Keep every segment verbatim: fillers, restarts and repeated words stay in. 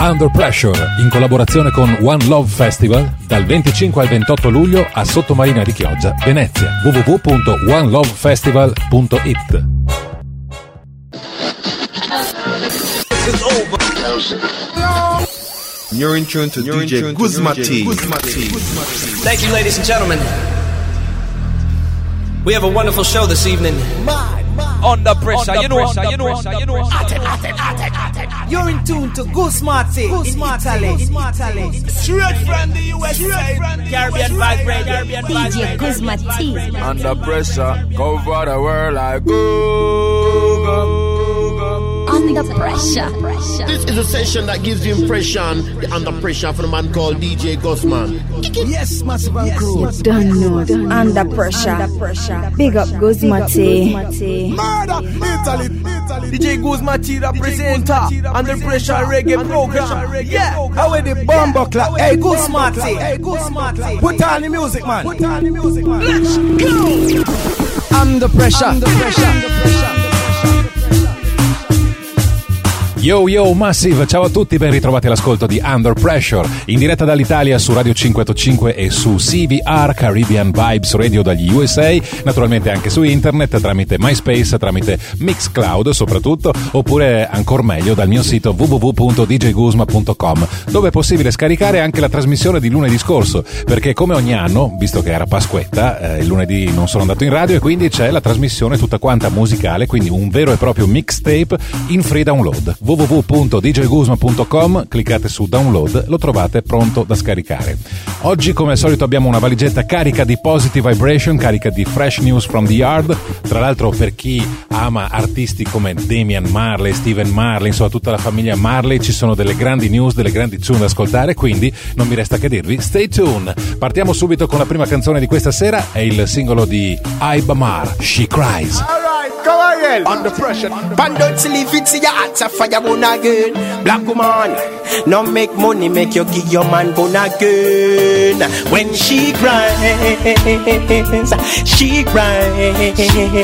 Under Pressure, in collaborazione con One Love Festival, dal venticinque al ventotto luglio a Sottomarina di Chioggia, Venezia. w w w punto one love festival punto i t. You're in tune to You're D J Guzma T. Thank you, ladies and gentlemen. We have a wonderful show this evening. Under pressure, you know, pressure, you know, pressure, you know. You're in tune to Guzma T. Guzma Italy. Straight from the U S A, Caribbean Vibe Radio. D J Guzma T. Under pressure, cover the world like go, go, go. Under pressure. This is a session that gives the impression, the under pressure from a man called D J Guzman. Yes, Massive and Crew. You don't know. Under pressure. Big up Guzma T. Murder, Italy. D J Guzma T, the presenter. Under pressure reggae program. Yeah, how are the bomb buckler? Hey, Guzma T. Hey, Guzma T. Put on the music, man. Put on the music, man. Let's go. Under pressure. Under pressure. Under pressure. Yo yo Massive, ciao a tutti, ben ritrovati all'ascolto di Under Pressure, in diretta dall'Italia su Radio cinquecentocinque e su C V R Caribbean Vibes Radio dagli U S A, naturalmente anche su internet tramite MySpace, tramite Mixcloud soprattutto, oppure ancora meglio dal mio sito w w w punto d j guzma punto com, dove è possibile scaricare anche la trasmissione di lunedì scorso, perché come ogni anno, visto che era Pasquetta, eh, il lunedì non sono andato in radio e quindi c'è la trasmissione tutta quanta musicale, quindi un vero e proprio mixtape in free download. w w w punto d j guzma punto com, cliccate su download, lo trovate pronto da scaricare. Oggi come al solito abbiamo una valigetta carica di positive vibration, carica di fresh news from the yard, tra l'altro per chi ama artisti come Damian Marley, Steven Marley, insomma tutta la famiglia Marley, ci sono delle grandi news, delle grandi tune da ascoltare, quindi non mi resta che dirvi stay tuned. Partiamo subito con la prima canzone di questa sera, è il singolo di Ibamar, She Cries. Go again. Under pressure. Bandot sleep it's your heart a fire bone again. Black woman, no make money make you give your man bone again. When she cries, she cries.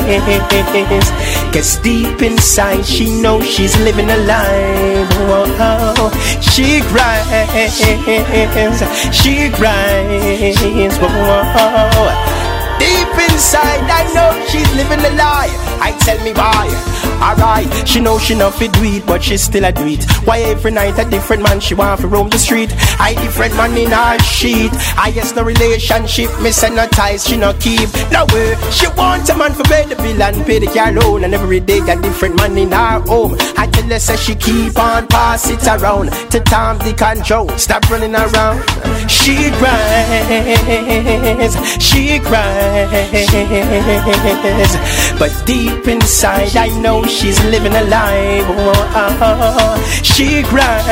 Cause deep inside she knows she's living a life. Oh, she cries, she cries. Oh, deep inside, I know she's living a lie. I tell me why. Alright, she know she not fit do it, but she still a do it. Why every night a different man she want to roam the street? I different man in her sheet. I guess no relationship, me send no ties, she not keep. No way, she want a man for pay the bill and pay the car loan. And every day a different man in her home. I tell her say she keep on pass it around to Tom, Dick and Joe. Stop running around. She cries, she cries. But deep inside I know she's living a life. Oh, oh, she cries,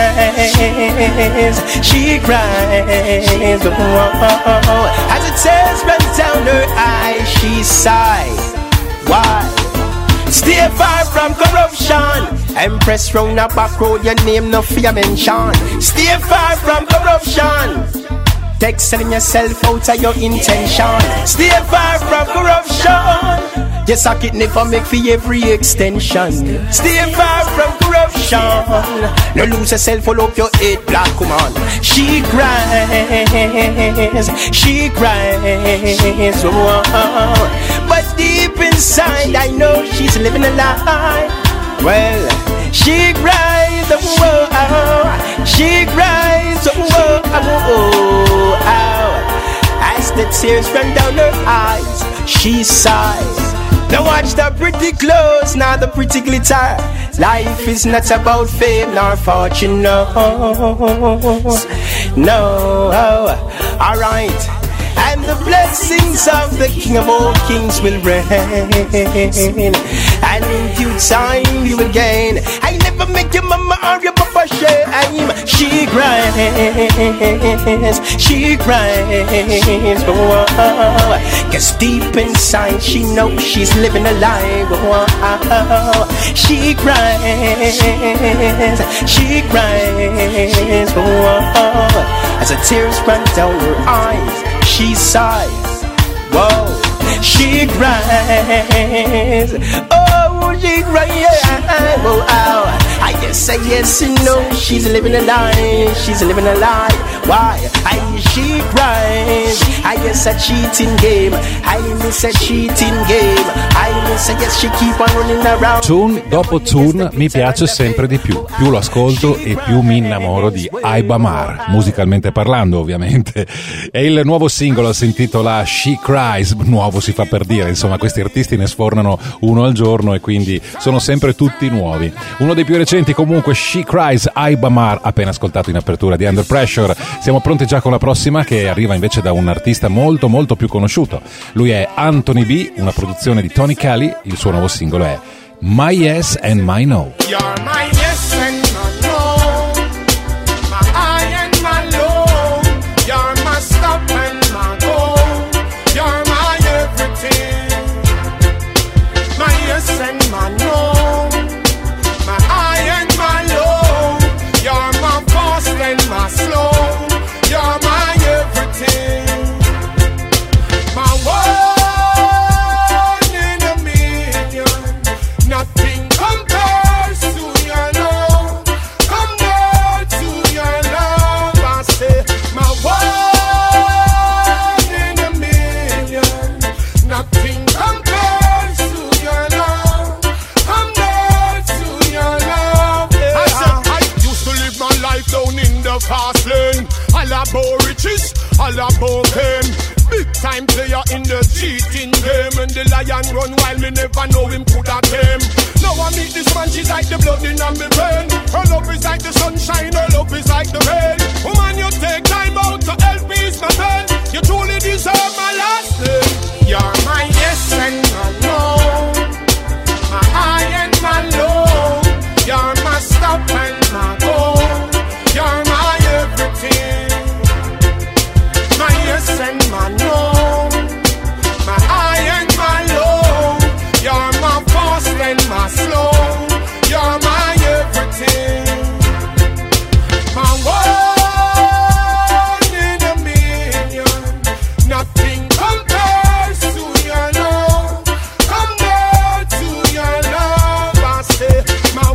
she cries. Oh, as it tears run down her eyes, she sighs. Why? Stay far from corruption. Empress round the back road, your name no fear mention. Stay far from corruption. Take selling yourself out of your intention. Stay far from corruption. Yes, I can never make for every extension. Stay far from corruption. No lose yourself, all up your head, black woman. She cries, she cries. Oh, but deep inside, I know she's living a lie. Well, she cries, oh, oh, she cries, oh, oh, oh. As the tears run down her eyes, she sighs. Now watch the pretty clothes, not the pretty glitter. Life is not about fame nor fortune, no, no. Alright. And the blessings of the King of all kings will reign. And in due time you will gain. I never make your mama or your papa shame. She cries, she cries. Oh, cause deep inside she knows she's living a lie. Oh, she cries, she cries. Oh, as the tears run down her eyes, she sighs, whoa, she cries, oh, she cries, oh, oh. I guess I yes and no. She's living a lie. She's living a lie. Why? I she cries. I guess a cheating game. I miss a cheating game. I miss a yes she keep on running around. Tune dopo tune mi piace sempre di più. Più lo ascolto e più mi innamoro di Aibamar, musicalmente parlando ovviamente. E il nuovo singolo si intitola She Cries. Nuovo si fa per dire, insomma questi artisti ne sfornano uno al giorno e quindi sono sempre tutti nuovi. Uno dei più recenti comunque, She Cries, Aibamar, appena ascoltato in apertura di Under Pressure. Siamo pronti già con la prossima, che arriva invece da un artista molto molto più conosciuto. Lui è Anthony B, una produzione di Tony Kelly. Il suo nuovo singolo è My Yes and My No. You're my yes and my no, my I and my low. You're my stop and my go. You're my everything. My yes and my no, my I and my low. You're my fast and my slow. You're my everything. My one in a million. Nothing compares to your love. Come down to your love. I say my one in a million. Nothing compares to your love. Come down to your love. I said I used to live my life down in the fast lane. All about riches, all about fame. Big time player in the cheating game. And the lion run while me never know him coulda tame. Now I meet this man, she's like the blood in my vein. Her love is like the sunshine, her love is like the rain. Woman, you take time out to help me ease my pain. You truly deserve my last name. You're my yes and my no, my high and my low. You're my stop and my go. You're my everything. My yes and my no, my high and my low. You're my fast and my slow. You're my everything. My one in a million. Nothing compares to your love. Come down to your love. I say my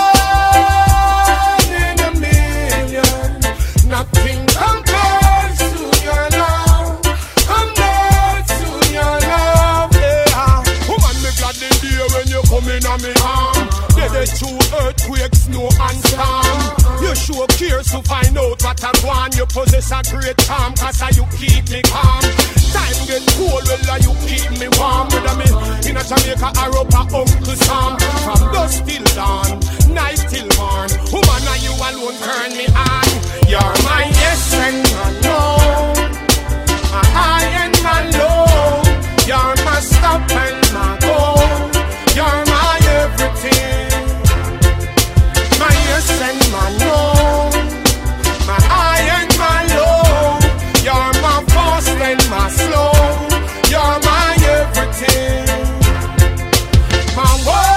one in a million. Nothing compares to your love. Come down to your love. Yeah. Woman, me glad the day when you come in on me arm. They the two earthquakes, snow and storm. You show care to find out what I want. You possess a great charm, cause you keep me calm. Time get cold, well you keep me warm. Whether me in a Jamaica or up a Uncle Sam. From dusk till dawn, night till morn. Woman, and you alone turn me on. You're my yes and my no, my high and my low. You're my stop and my go. You're my everything. My yes and my no, my high and my low. You're my fast and my slow. You're my everything. My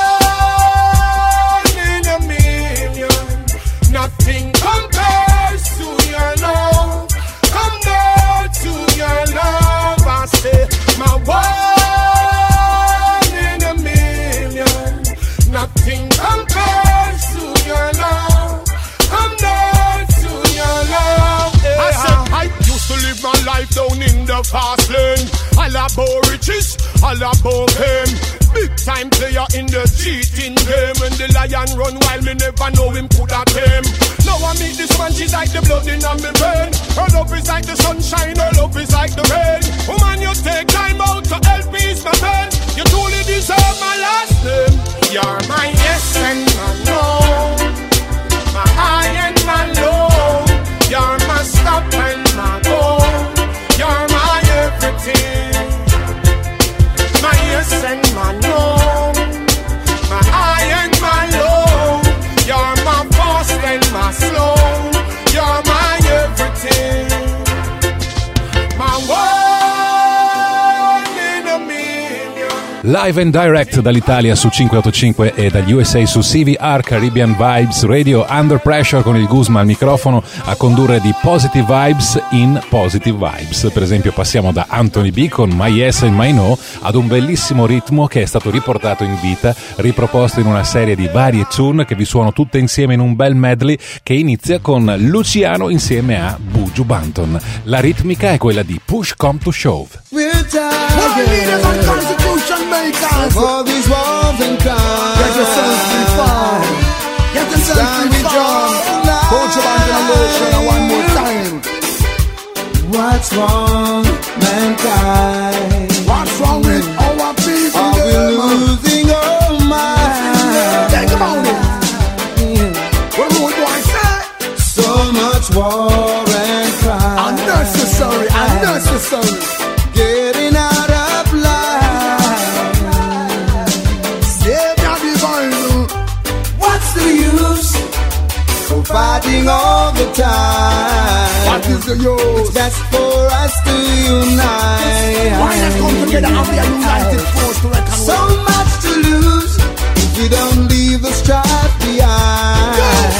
one in a million. Nothing compares to your love. Come down to your love. I say my one in a million. Nothing compares to your love. Come down to your love. Yeah. I said I used to live my life down in the fast lane. All about riches, all about fame. Big time player in the cheating game. And the lion run while me never know him coulda tame. Now I meet this man, she's like the blood in my vein. Her love is like the sunshine, her love is like the rain. Woman, you take time out to help me ease my pain. You truly deserve my last name. You're my yes and my no, my high and my low. You're my stop and my go. You're my everything. My yes and my no, my high and my low. You're my fast and my slow. You're my everything. My one in a million. Live and direct dall'Italia su cinquecentottantacinque e dagli U S A su C V R Caribbean Vibes Radio. Under Pressure con il Guzma al microfono a condurre di Positive Vibes in Positive Vibes. Per esempio passiamo da Anthony B con My Yes and My No ad un bellissimo ritmo che è stato riportato in vita, riproposto in una serie di varie tune che vi suono tutte insieme in un bel medley che inizia con Luciano insieme a Buju Banton. La ritmica è quella di Push Come to Shove. For these walls and crimes, get yourself free far. Get yourself free far. Put your hand in the lotion and one more time. What's wrong, mankind? What's wrong with our people? Are we losing our minds? Think about it. What would I say? So much war and crime. Unnecessary, unnecessary. Getting out of line. Fighting all the time. What is the use? It's best for us to unite. Why not come together and be a united force to reckon with? So much to lose if we don't leave the strife behind.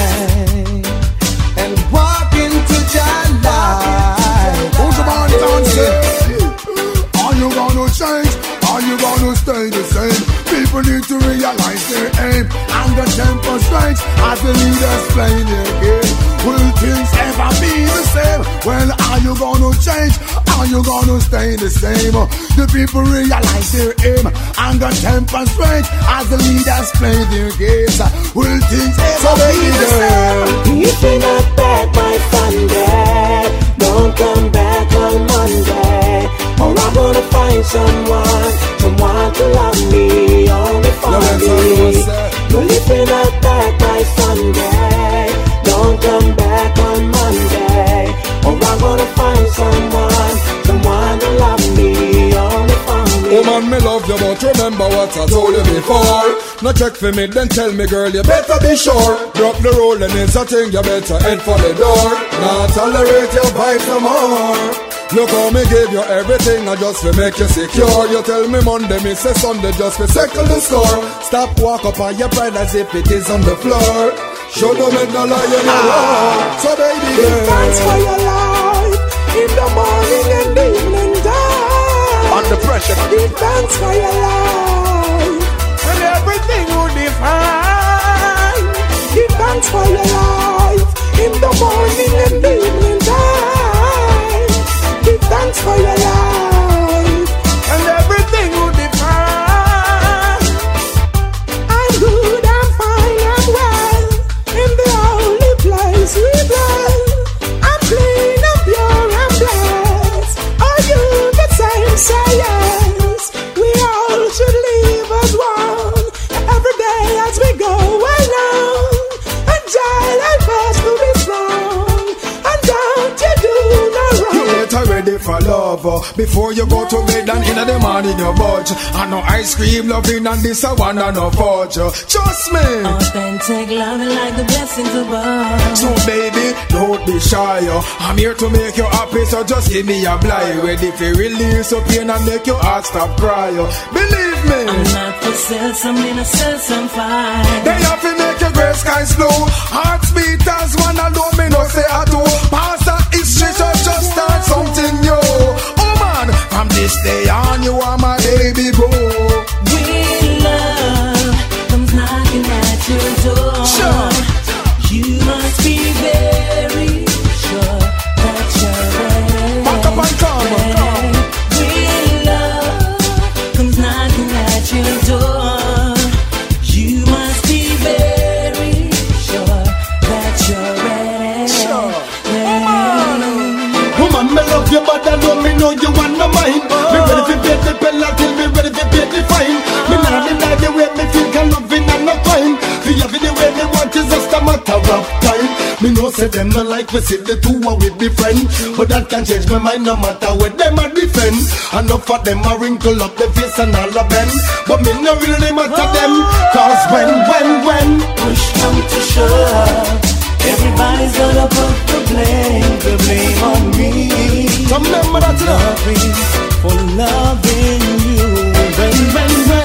Yes. And walk into your life. Who's about it on say? Are you gonna change? Are you gonna stay the same? People need to realize their aim and the temper strength as the leaders play their game. Will things ever be the same? Well, are you gonna change? Are you gonna stay the same? The people realize their aim and the temper strength as the leaders play their games. Will things ever so be the same? If you're not back by Sunday, don't come back on Monday, or I'm gonna find someone, someone to love me, only for me. Well, if you're not back by Sunday, don't come back on Monday, or I'm gonna find someone, someone to love me, only for me. Oh man, me love you, but remember what I told you before. No check for me, then tell me, girl, you better be sure. Drop the roll and it's a thing, you better head for the door. Not tolerate your vibes no more. Look how me give you everything, I just to make you secure. You tell me Monday, me say Sunday, just to settle the score. Stop walk up on your pride as if it is on the floor. Show them it no lie, you know ah. So baby girl, give thanks for your life in the morning and the evening time. Under pressure, give thanks for your life and everything will be fine. Give thanks for your life in the morning and the evening time. Give thanks for your life and everything will be fine. I'm good, I'm fine, I'm well in the only place we dwell. I'm clean, I'm pure, I'm blessed. Are you the same? Say yes. We all should live as one every day as we go along. And child, help us to be strong. And don't you do no wrong. Ready for love uh, before you go to bed and in the morning you budge. I know ice cream loving and this a one and no fudge. uh, Trust me. Authentic loving like the blessings above. So baby, don't be shy. uh, I'm here to make you happy, so just give me a blind. Ready for release your pain and make your heart stop cry. uh, Believe me, I'm not for sale, some innocent, some fine. they have to make your gray skies blue. Hearts beat as one alone, me no say at all. Past that history, so just start something new. Oh man, from this day on you are my baby boo. When love comes knocking at your door, sure. You must be very sure that you're ready. Back up and come, come. When love comes knocking at your door, you must be very sure that you're ready. Sure. Ready. Woman, me love you, but I know me know you want no mind. Me ready to pay the penalty, me ready to pay the fine. Me not deny the way me feel, can loving and no crime. For every the way me want is just a matter of time. Me know say them no like we see the two are with the friend, but that can change my mind no matter what them a defend. Enough of them a wrinkle up the face and all of them, but me no really matter them. Cause when, when, when push come to shove, everybody's gonna put the blame, the blame on me. So remember that, you know, for loving you. When, when, when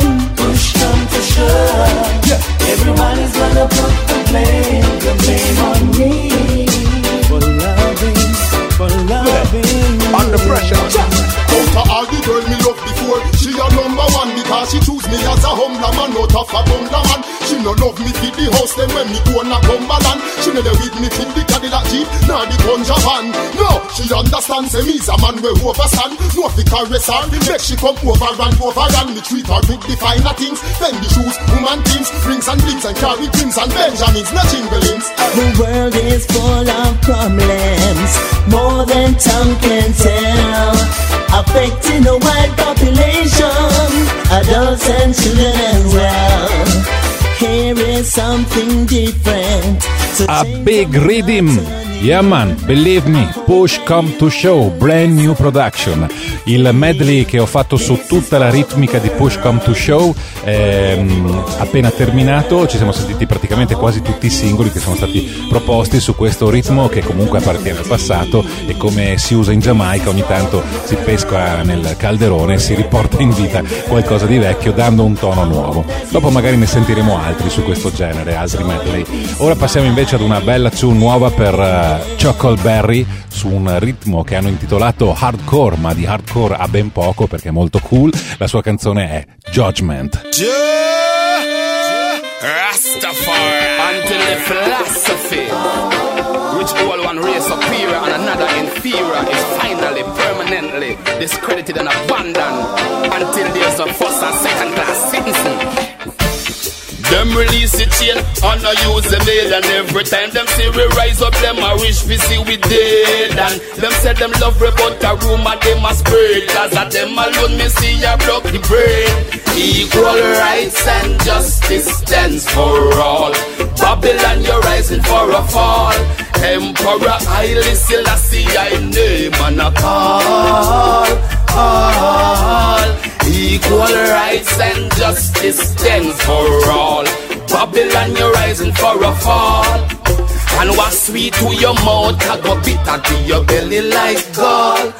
me own a Cumberland. She never with me fit the Cadillac Jeep, nor the Conja van. No, she understands say me's a man we overstand. No fi caress her, make she come over and over and me treat her with the finer things. Then the shoes, woman things, rings and blings and carry pins and Benjamins, no Chamberlains. The world is full of problems, more than tongue can tell, affecting a wide population, adults and children as well. Here is something different. So a big rhythm. Yeah man, believe me, Push Come to Show, brand new production. Il medley che ho fatto su tutta la ritmica di Push Come to Show è appena terminato. Ci siamo sentiti praticamente quasi tutti i singoli che sono stati proposti su questo ritmo che comunque appartiene al passato, e come si usa in Giamaica ogni tanto si pesca nel calderone e si riporta in vita qualcosa di vecchio dando un tono nuovo. Dopo magari ne sentiremo altri su questo genere, altri medley. Ora passiamo invece ad una bella tune nuova per uh, Chuckleberry su un ritmo che hanno intitolato Hardcore, ma di hardcore ha ben poco perché è molto cool. La sua canzone è Judgment. Rastafari until the philosophy which all one race superior and another inferior is finally permanently discredited and abandoned until there's a first and second class citizen. Them release the chain and I use the mail, and every time them see we rise up, them I wish we see we dead. And them say them love we, but a rumor they must spread, cause of them alone me see ya broke the bread. Equal rights and justice stands for all. Babylon you're rising for a fall. Emperor Haile Selassie I name and I call, all. Equal rights and justice stands for all. Babylon you're rising for a fall. And what's sweet to your mouth, I go bitter to your belly like gall.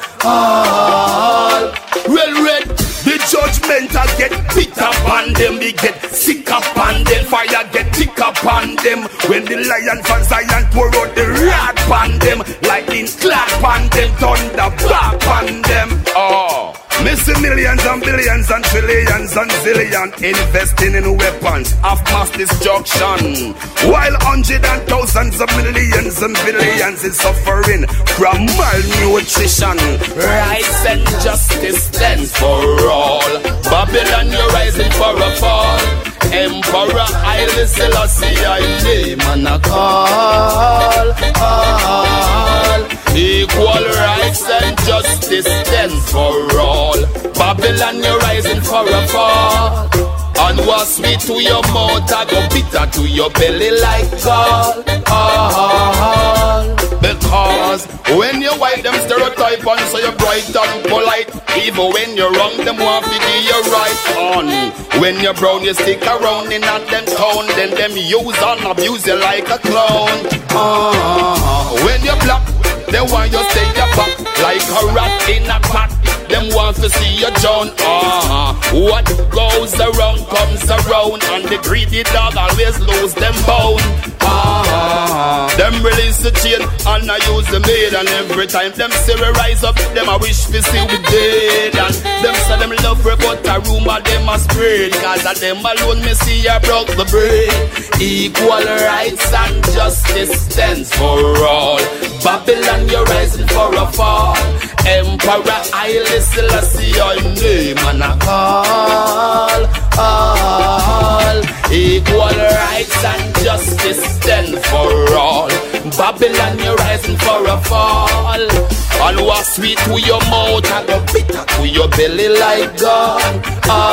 All. Well red, the judgment I get bitter upon them. We get sick upon them, fire get thick upon them. When the lion from Zion pour out the rod upon them, lightning clap upon them, thunder clap upon them. Oh. Missing millions and billions and trillions and zillion investing in weapons of mass destruction, while hundreds and thousands of millions and billions is suffering from malnutrition. Rights and justice stands for all. Babylon you're rising for a fall. Emperor Haile Selassie I name and I call, all. Equal rights and justice stands for all. Babylon you're rising for a fall. And what's sweet to your mouth, I go bitter to your belly like gall. All. Because when you white, them stereotype on, so you're bright and polite. Even when you're wrong, them want to be your right on. When you're brown, you stick around in that them town. Then them use and abuse you like a clown. Uh, when you're black, they want you stay your back like a rat in a pack. Them want to see you drown. Uh, what goes around comes around, and the greedy dog always lose them bone. Uh, them release the chain and I use the maid, and every time them see we rise up, them I wish we see we dead. And them say them love we, but a rumor them a spread, cause of them alone me see I broke the bread. Equal rights and justice stands for all. Babylon you're rising for a fall. Emperor Haile Selassie I name and I call, all. Equal rights and justice stand for all. Babylon you're rising for a fall. And what's sweet to your mouth, I go bitter to your belly like gall.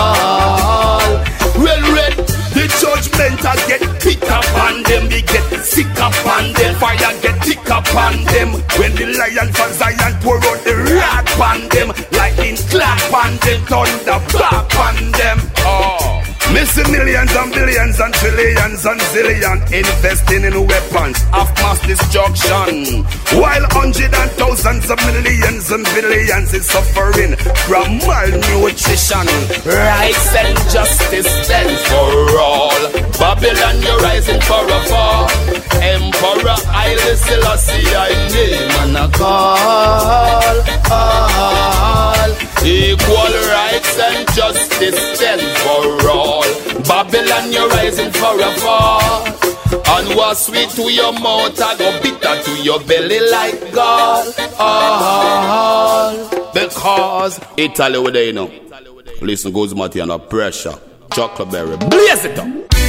All. Well red, the judgment I get bitter upon them. We get sick upon them, fire get thick upon them. When the lion from Zion pour out the rod upon them, lightning clap upon them, thunder clap upon them. Oh. Missing millions and billions and trillions and zillion investing in weapons of mass destruction, while hundreds and thousands of millions and billions is suffering from malnutrition. Rights and justice stands for all. Babylon you're rising for a fall. Emperor Haile Selassie I name and I call, all. Equal rights and justice stand for all. Babylon, you're rising for a fall. And what's sweet to your mouth, I go bitter to your belly like gall. All because Italy with you know. Listen, goes Matty under pressure. Chuckleberry, blaze it up.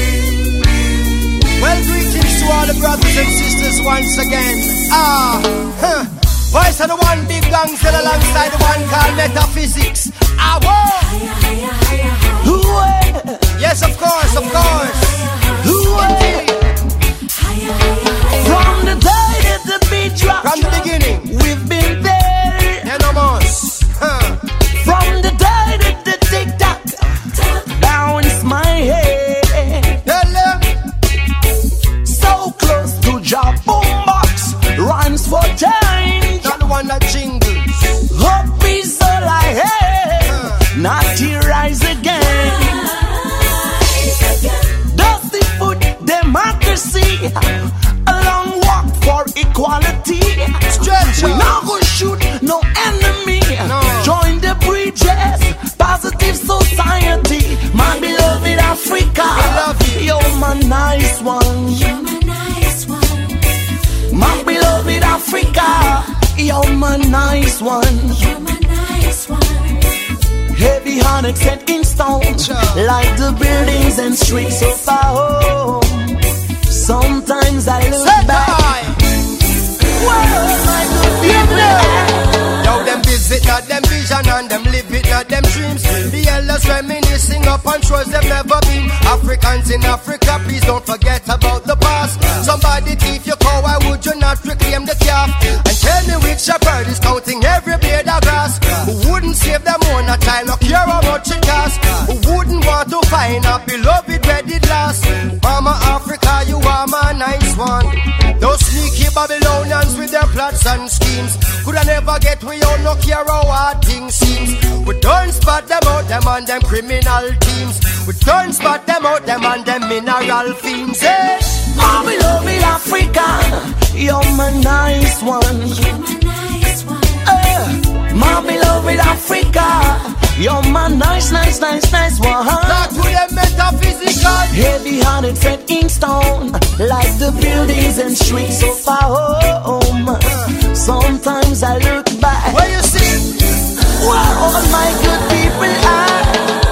Well, greetings to all the brothers and sisters once again. Ah, huh. Voice of the one big gangster alongside the one called Metaphysics. Ah, whoa. Yes, of course, of course. From the day that the beat dropped, from the beginning, we've been there. Enormous. Huh. From the day that the tick-tock bounce my head. So close to job boombox, rhymes for change. Not the one that jingles. Hope is all I have, huh. Not to rise again. Dusty foot democracy, a long walk for equality. Stretch we not go shoot no enemy. No. Join the bridges, positive society. My beloved Africa, I love you. You're my nice one. You're my nice one. My beloved Africa, you're my nice one. You're my nice one. Heavy hearted set in stone, like the buildings and streets of our home. Sometimes I look set back. Whoa, my good people. Yo, them visit, not them vision, and them live it, not them dreams. The elders reminiscing upon shores they've never been. Africans in Africa, please don't forget about the past. Somebody thief your cow, why would you not reclaim the calf? And tell me which shepherd is counting every blade of grass. Who wouldn't save them own a child, no care how much it costs. Who wouldn't want to find a beloved wedded last. Mama Africa, you are my nice one. Those sneaky Babylonians with their plots and schemes could I never get we all no care how hard things seems. We don't spot them out, them and them criminal teams. We don't spot them out, them and them mineral fiends. Hey, my beloved Africa, you're my nice one. You're my nice one. Uh, my beloved Africa, you're my nice, nice, nice, nice one. Not to them metaphysical. Heavy hearted set in stone, like the buildings and streets of our home. Sometimes I look back. Where you see where all my good people are.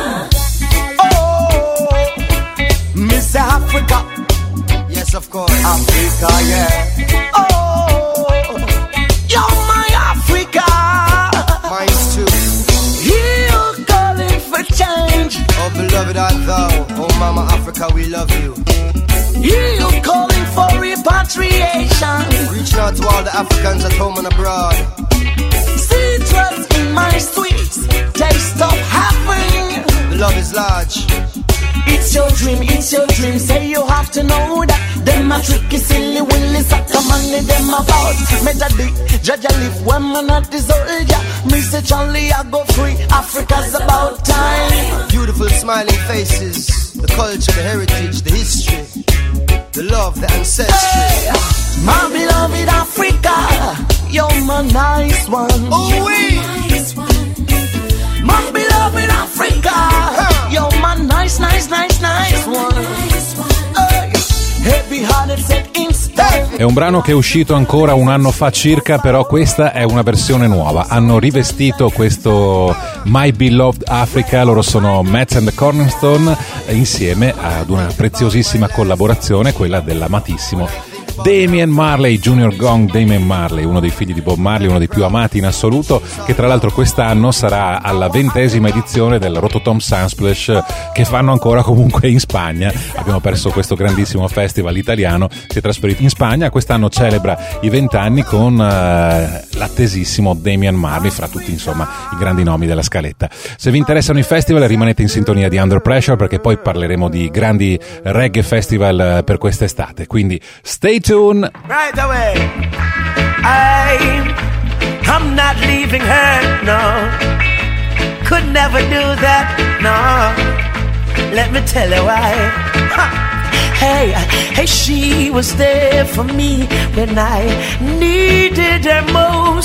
Oh, Miss Africa. Yes, of course. Africa, yeah. Oh, you're my Africa. Mine too. You calling for change. Oh, beloved art thou. Oh, Mama Africa, we love you. You calling for repatriation. Reaching out to all the Africans at home and abroad. Citrus in my sweets, taste of heaven. The love is large. It's your dream, it's your dream. Say you have to know that. Them a tricky, silly, willy, sucker, money, them about. Me daddy, Jaja live when man not the soldier. Me say Charlie, I go free. Africa's about time. Beautiful smiling faces. The culture, the heritage, the history. The love, the ancestry. Hey, my beloved Africa, you're my nice one. Oh, we. Nice one. My beloved Africa, huh. You're my nice, nice, nice, nice one. Nice one. Hey. Heavy hearted set in stone. È un brano che è uscito ancora un anno fa circa, però questa è una versione nuova. Hanno rivestito questo My Beloved Africa, loro sono Mets and the Cornerstone, insieme ad una preziosissima collaborazione, quella dell'amatissimo Damian Marley, Junior Gong Damian Marley, uno dei figli di Bob Marley, uno dei più amati in assoluto, che tra l'altro quest'anno sarà alla ventesima edizione del Rototom Sunsplash, che fanno ancora comunque in Spagna. Abbiamo perso questo grandissimo festival italiano, si è trasferito in Spagna, quest'anno celebra i vent'anni con uh, l'attesissimo Damian Marley, fra tutti insomma i grandi nomi della scaletta. Se vi interessano i festival rimanete in sintonia di Under Pressure, perché poi parleremo di grandi reggae festival per quest'estate, quindi stay tuned. Right away. I, I'm not leaving her, no. Could never do that, no. Let me tell you why. Ha. Hey, hey, she was there for me when I needed her most.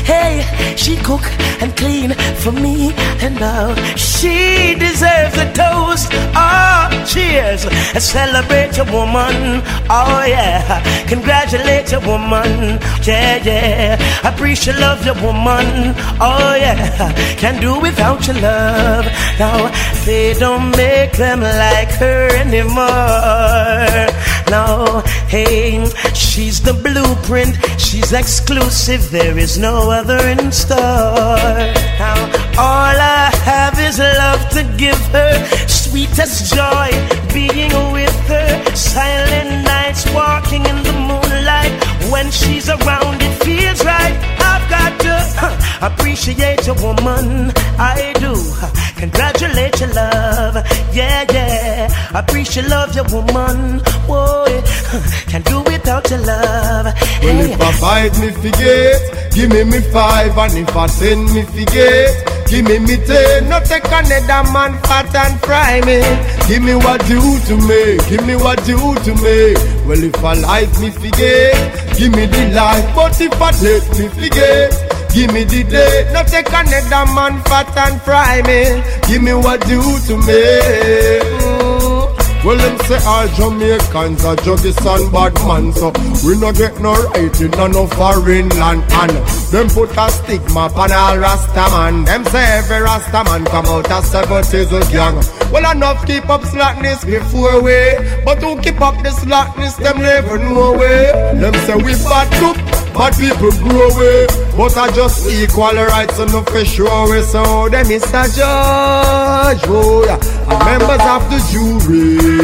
Hey, she cook and clean for me and now she deserves a toast. Oh, cheers. Celebrate your woman. Oh yeah. Congratulate your woman. Yeah, yeah. Appreciate love your woman. Oh yeah. Can't do without your love. Now they don't make them like her anymore. No, hey, she's the blueprint. She's exclusive. There is no other in store. Now all I have is love to give her. Sweetest joy being with her. Silent nights walking in the moonlight. When she's around it feels right. I've got to huh, appreciate your woman. I do. Congratulate your love. Yeah, yeah. Appreciate love your woman. Whoa, can't do without your love. Well, if I fight me forget, give me me five. And if I send me forget, give me me ten. Not take another man fat and fry me. Give me what you to me. Give me what you to me. Well, if I like me forget, give me the life. But if I let me forget, give me the day. Not take another man fat and fry me. Give me what you to me. Mm. Well, them say all Jamaicans are juggies and bad man, so we no get no right in no foreign land. And them put a stigma upon all Rasta man. Them say every Rasta man come out as seventies of young. Well, enough keep up slackness before we, but who keep up the slackness, them never know way. Them say we bad too, bad people grow away, but I just equal rights on the fish way. So them is a judge, oh yeah, and members of the jury.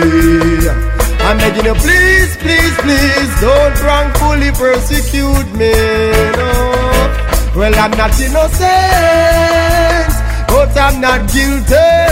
I'm begging you, please, please, please, don't wrongfully persecute me, no. Well, I'm not innocent, but I'm not guilty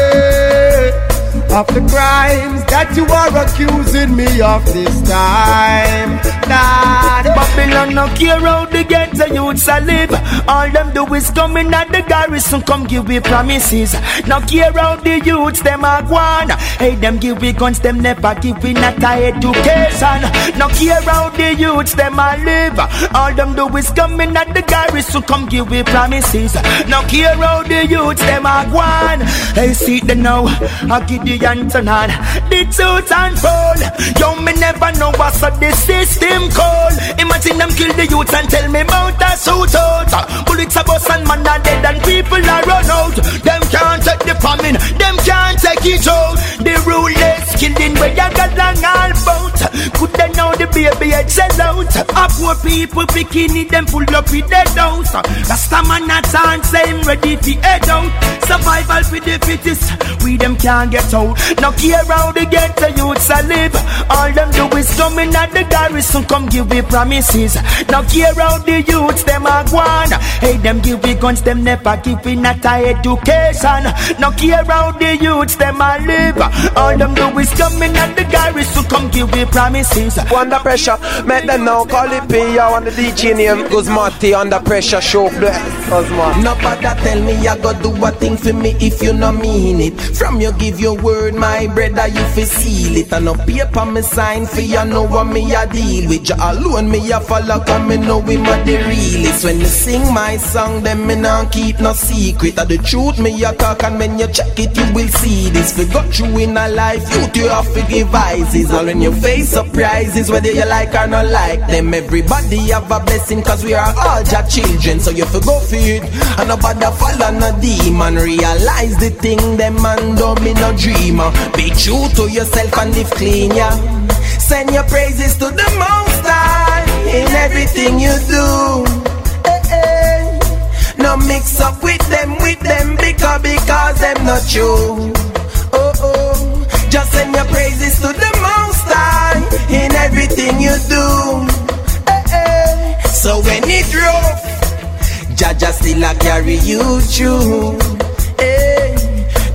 of the crimes that you are accusing me of this time. Nah, Babylon no care how the ghetto youths a live. All them do is come in at the garrison, come give we promises. No care how the youths them a gone. Hey, them give we guns, them never give we not a education. No care how the youths them a live. All them do is come in at the garrison, come give we promises. No care how the youths them a gone. Hey, see the now, I give the answer on the truth and fall. Yo, me never know what's up the system call. Imagine them kill the youths and tell me about a suit out. Bullets a bust and man are dead and people are run out. Them can't take the famine, them can't take it out. The rulers killing where you got long all bout. Could they know the baby head sell out? A poor people picking it, them pull up with their house. Rasta man a chance, them ready to head out. Survival for the fittest, we them can't get out. No care how they get the youths a live. All them do is come in at the garrison, come give me promises. No care how the youths them a gone. Hey, them give me guns, them never give me not a education. No care how the youths them a live. All them do is come in at the garrison, come give me promises. Under pressure, make them now call it P. I want the D J name Guzmati. Under pressure, show bless Guzman. Nobody tell me I go do a thing for me if you no mean it. From you give your word, my brother, you fi seal it. And no paper me sign for you know what me a deal with. You alone me a follow, cause me know we ma the realest. When you sing my song, then me nah keep no secret. Of the truth me a talk, and when you check it, you will see this. We got you in a life, you you have to give vices. All when you face surprises, whether you like or not like them. Everybody have a blessing, cause we are all your children. So you fi go for it, and nobody follow no demon. Realize the thing them man don't me no dreamer. Be true to yourself and live clean, yeah. Send your praises to the Most High in everything you do. Eh, eh. No mix up with them, with them, because, because them not you. Oh, oh. Just send your praises to the Most High in everything you do. Eh, eh. So when it rough, Jaja still a carry you through. Eh.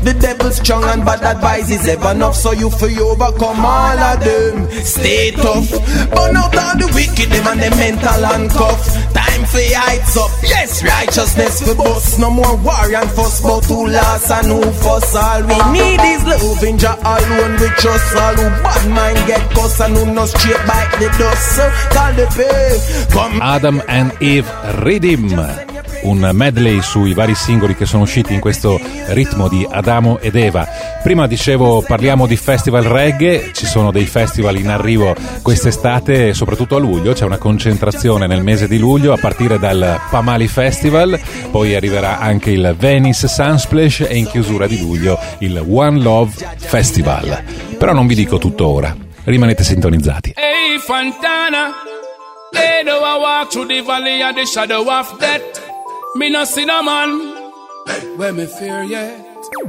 The devil strong and bad advice is ever enough, so you feel overcome all of them. Stay tough, burn out all the wicked, them and the mental handcuff. Time for heights up, yes, righteousness for boss. No more war and fuss, but who lost and who fuss. All we need is love in Jah alone. We trust all who bad mind get cuss and who no straight bite the dust. So call the pay. Come. Adam and Eve Rhythm, un medley sui vari singoli che sono usciti in questo ritmo di Adamo ed Eva. Prima dicevo parliamo di festival reggae, ci sono dei festival in arrivo quest'estate, soprattutto a luglio, c'è una concentrazione nel mese di luglio a partire dal Pamali Festival, poi arriverà anche il Venice Sunsplash e in chiusura di luglio il One Love Festival. Però non vi dico tutto ora, rimanete sintonizzati. Hey Fontana, they do I walk through the valley of the shadow of death. Me no see no man, where me fear yet.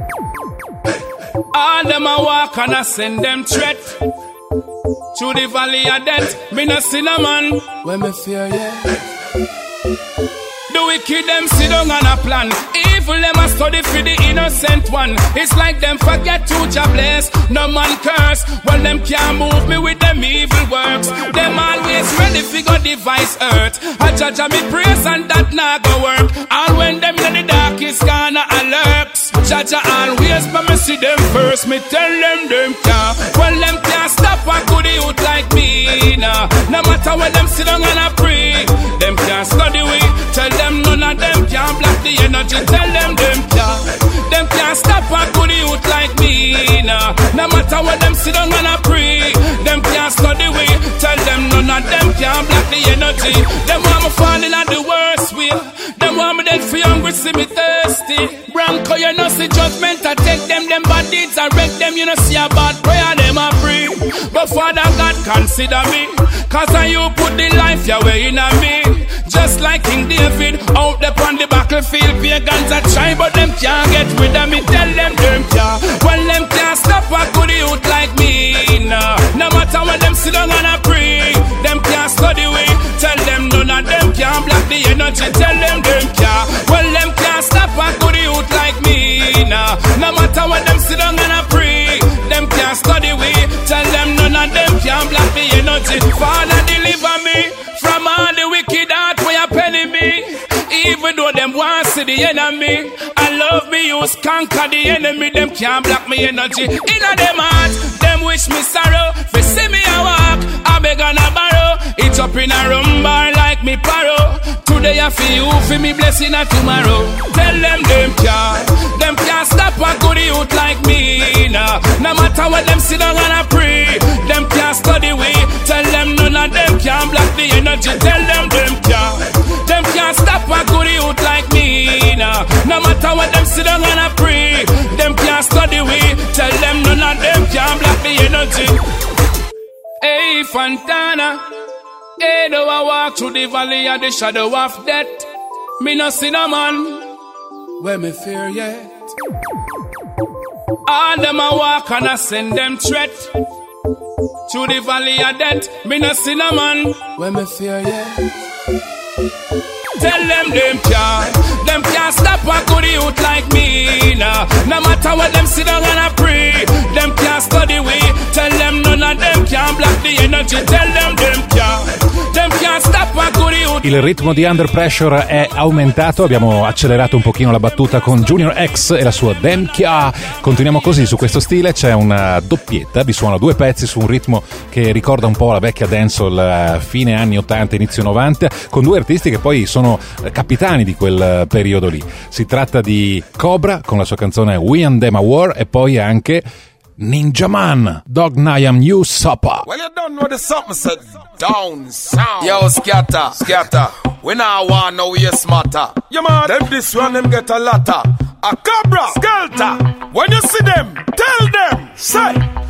All them a walk and I send them threat. Through the valley of death, me no see no man, where me fear yet. The wicked them sit down on a plan. Evil them a study for the innocent one. It's like them forget to Jah bless. No man curse. Well them can't move me with them evil works. Them always ready for go device earth. I judge me praise and that not go work. And when them in the darkest corner alerts, judge always but me see them first. Me tell them them can't. Well them can't stop a good youth like me. Nah. No matter when them sit down and a pray, them can't study we. Tell them none of them can block the energy. Tell them them can't. Them can't stop a good youth like me. Nah. No matter what them sit down and a pray, them can't study we. Tell them none of them can block the energy. Them want me falling at the worst way. Them want me dead for hungry, see me thirsty. Bronco, you know see judgment. I take them, them bad deeds, I wreck them. You know see a bad prayer, them a free. But Father God consider me, cause I you put the life your way in a me. Just like King David, out there on the battlefield, pagans a try, but them can't get rid of me. Tell them them can't. Well, them can't stop a good youth like me. No, no matter what them sit down and a pray, them can't study we. Tell them none of them can't block the energy. Tell them them can't. Well, them can't stop a good youth like me. No, no matter what them sit down and a pray, them can't study we. Tell them none of them can't block the energy. Father, deliver me from all the wicked heart where you penny me. Even though them want to see the enemy, I love me use conquer the enemy. Them can't block me energy. In a them heart, them wish me sorrow. They see me a walk, I beg on a borrow. It's up in a room bar like me paro. Today I feel you for me blessing a tomorrow. Tell them them can't. Them can't stop a good youth like me. Nah. No matter what them sit down and I pray, them can't study we. Tell them none of them can't block the energy. Tell them them can't. Them can't stop a good youth like me. Nah. No matter what them sit down and I pray, them can't study we. Tell them none of them can't block the energy. Hey Fontana, hey do I walk through the valley of the shadow of death. Me no see no man, where me fear yet. All them a walk and I send them threat. Through the valley of death, me no see no man, where me fear yet. Tell them them can't. Them can't stop a good youth like me. Nah. No matter what them sit down and I pray, them can't study we. Tell them none of them can block the energy. Tell them them can't. Them can't stop a good youth. Il ritmo di Under Pressure è aumentato, abbiamo accelerato un pochino la battuta con Junior X e la sua Dem Kia. Continuiamo così su questo stile, c'è una doppietta, vi suono due pezzi su un ritmo che ricorda un po' la vecchia dancehall fine anni ottanta, inizio novanta, con due artisti che poi sono capitani di quel periodo lì. Si tratta di Cobra con la sua canzone We and Them a War e poi anche Ninja Man, Dog Niam New Supper. Well, you don't know the something said down sound. Yo, scatter, scatter. We now want no we smarter. You man, them this one them get a latter. A Cobra, Skelter. When you see them, tell them, say.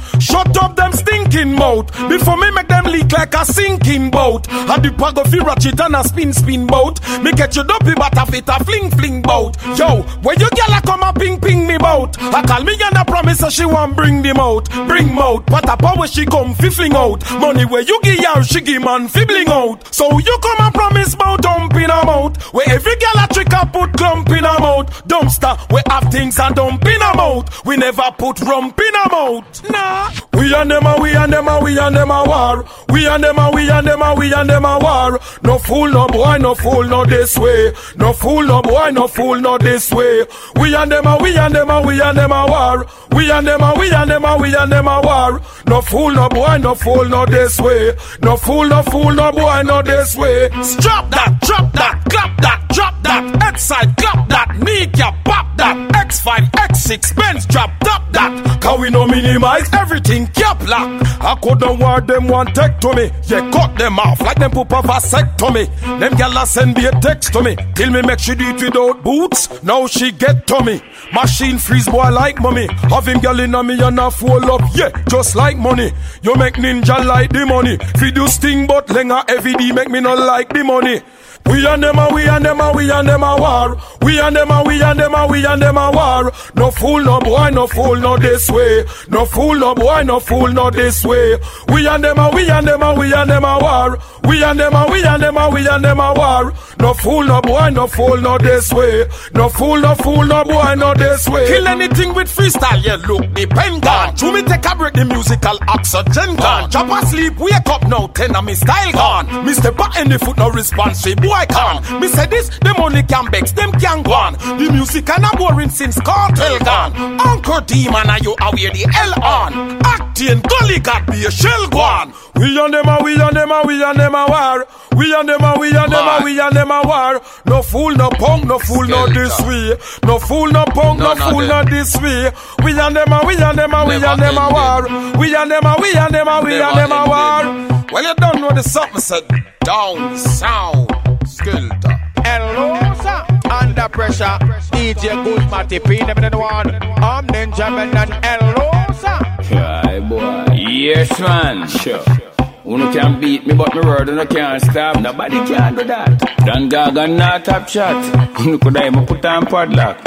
Shut up them stinking mouth before me make them leak like a sinking boat. And the pago fi ratchet and a spin spin boat. Me get you dopey but a fit a fling fling boat. Yo, when you gyal a come a ping ping me bout, I call me and I promise her she want bring them out. Bring mouth, but a power she come fiffling out. Money where you give her, she give man fibbling out. So you come and promise bout dump in her mouth. Where every gyal a trick a put clump in her mouth. Dumpster, we have things and dump in her mouth. We never put rump in her mouth. Nah. We and them a, we and them a, we and them a war. We and them a, we and them a, we and them a war. No fool, no boy, no fool, no this way. No fool, no boy, no fool, no this way. We and them a, we and them a, we and them a war. We and them a, we and them a, we and them a war. No fool, no boy, no fool, no this way. No fool, no fool, no boy, no this way. Drop that, drop that, clap that, drop that. X side, clap that, knee cap, pop that. X five, X six, Benz, drop, top that. Cause we no minimize everything, cap lock. I couldn't want them one take to me. Yeah, cut them off like them poop a vasectomy. Them gyal send me a text to me. Till me make she do it without boots. Now she get to me. Machine freeze boy like mommy. Have him gyal in a me and a full up. Yeah, just like money. You make ninja like the money. Fi do sting but lenga every day make me not like the money. We and them a, we and them a, we and them a war. We and them a, we and them a, we and them a war. No fool, no boy, no fool, no this way. No fool, no boy, no fool, no this way. We and them a, we and them a, we and them a war. We and them a, we and them a, we and them a war. No fool, no boy, no fool, no this way. No fool, no fool, no boy, no this way. Kill anything with freestyle, yeah, look, the pen gone. To me take a break, the musical oxygen gone. Chop asleep, wake up now, ten of me style gone. Me step back in the foot, no response, boy. I can. Me say this, the money can bex, them can go on. The music and a boring since cartel gone. Uncle Demon and you are where the hell on. Acting, gully got be a shell gone. We and them a, we and them a, we and them a war. We and them a, we and them a, we and them a war. No fool, no punk, no fool, no this way. No fool, no punk, no fool, no this way. We and them a, we and them a, we and them a war. We and them a, we and them a, we and them a war. Well, you don't know the something said down sound. Skilter. Hello, sir. Under pressure. D J Guzmati, P never one. I'm Ninja Man and hello, sir. Hi, boy. Yes, man. Sure. Uno can beat me, but my word uno can't stop. Nobody can do that. Dan Gaga not top shot. Uno could I put on padlock.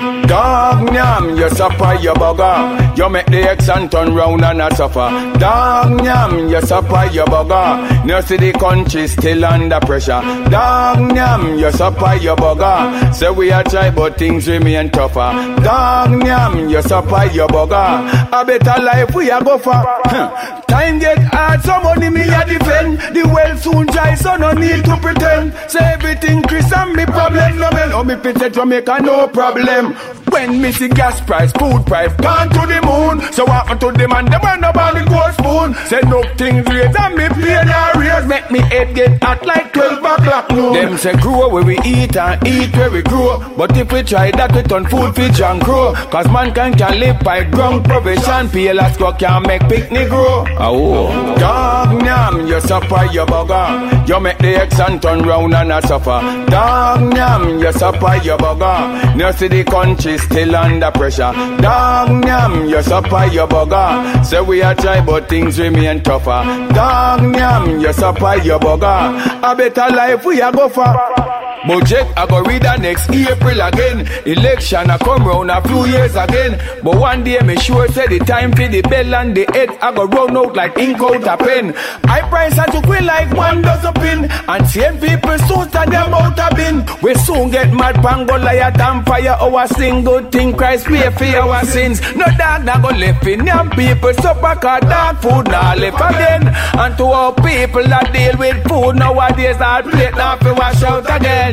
Dog nyam, you suffer, you bugger. You make the X and turn round and a suffer. Dog nyam, you suffer, you bugger. Now see the country still under pressure. Dog nyam, you suffer, you bugger. Say we are try but things remain tougher. Dog nyam, you suffer, you bugger. A better life we are go for. Huh. Time get hard, so money me a defend. The well soon dry, so no need to pretend. Say everything Chris and me problem. No man, oh me pity Jamaica, no problem. When me see gas price, food price, gone to the moon. So what to the man, the man about the gold spoon. Say no things raise and me pay the raise. Make me head get hot like twelve o'clock noon. Them say grow where we eat and eat where we grow. But if we try that we turn food fish and grow. Cause mankind can live by ground provision. P L S go can make picnic grow. Oh, dog nyam, you suffer, you bugger. You make the X and turn round and a suffer. Dog nyam, you suffer, you bugger. Now see the country still under pressure. Dog nyam, you suffer, you bugger. Say we are try but things remain tougher. Dog nyam, you suffer, you bugger. A better life we a go for. Budget I go read the next April again. Election I come round a few years again. But one day me sure say the time for the bell and the head I go run out like ink out a pen. I price and to quit like one dozen pin. And same people soon start them out a bin. We soon get mad pango liar and fire our single thing Christ pay for our sins. No dog na go left in young people suffer cause dog food now left again. And to all people that deal with food nowadays our plate now fi wash out again.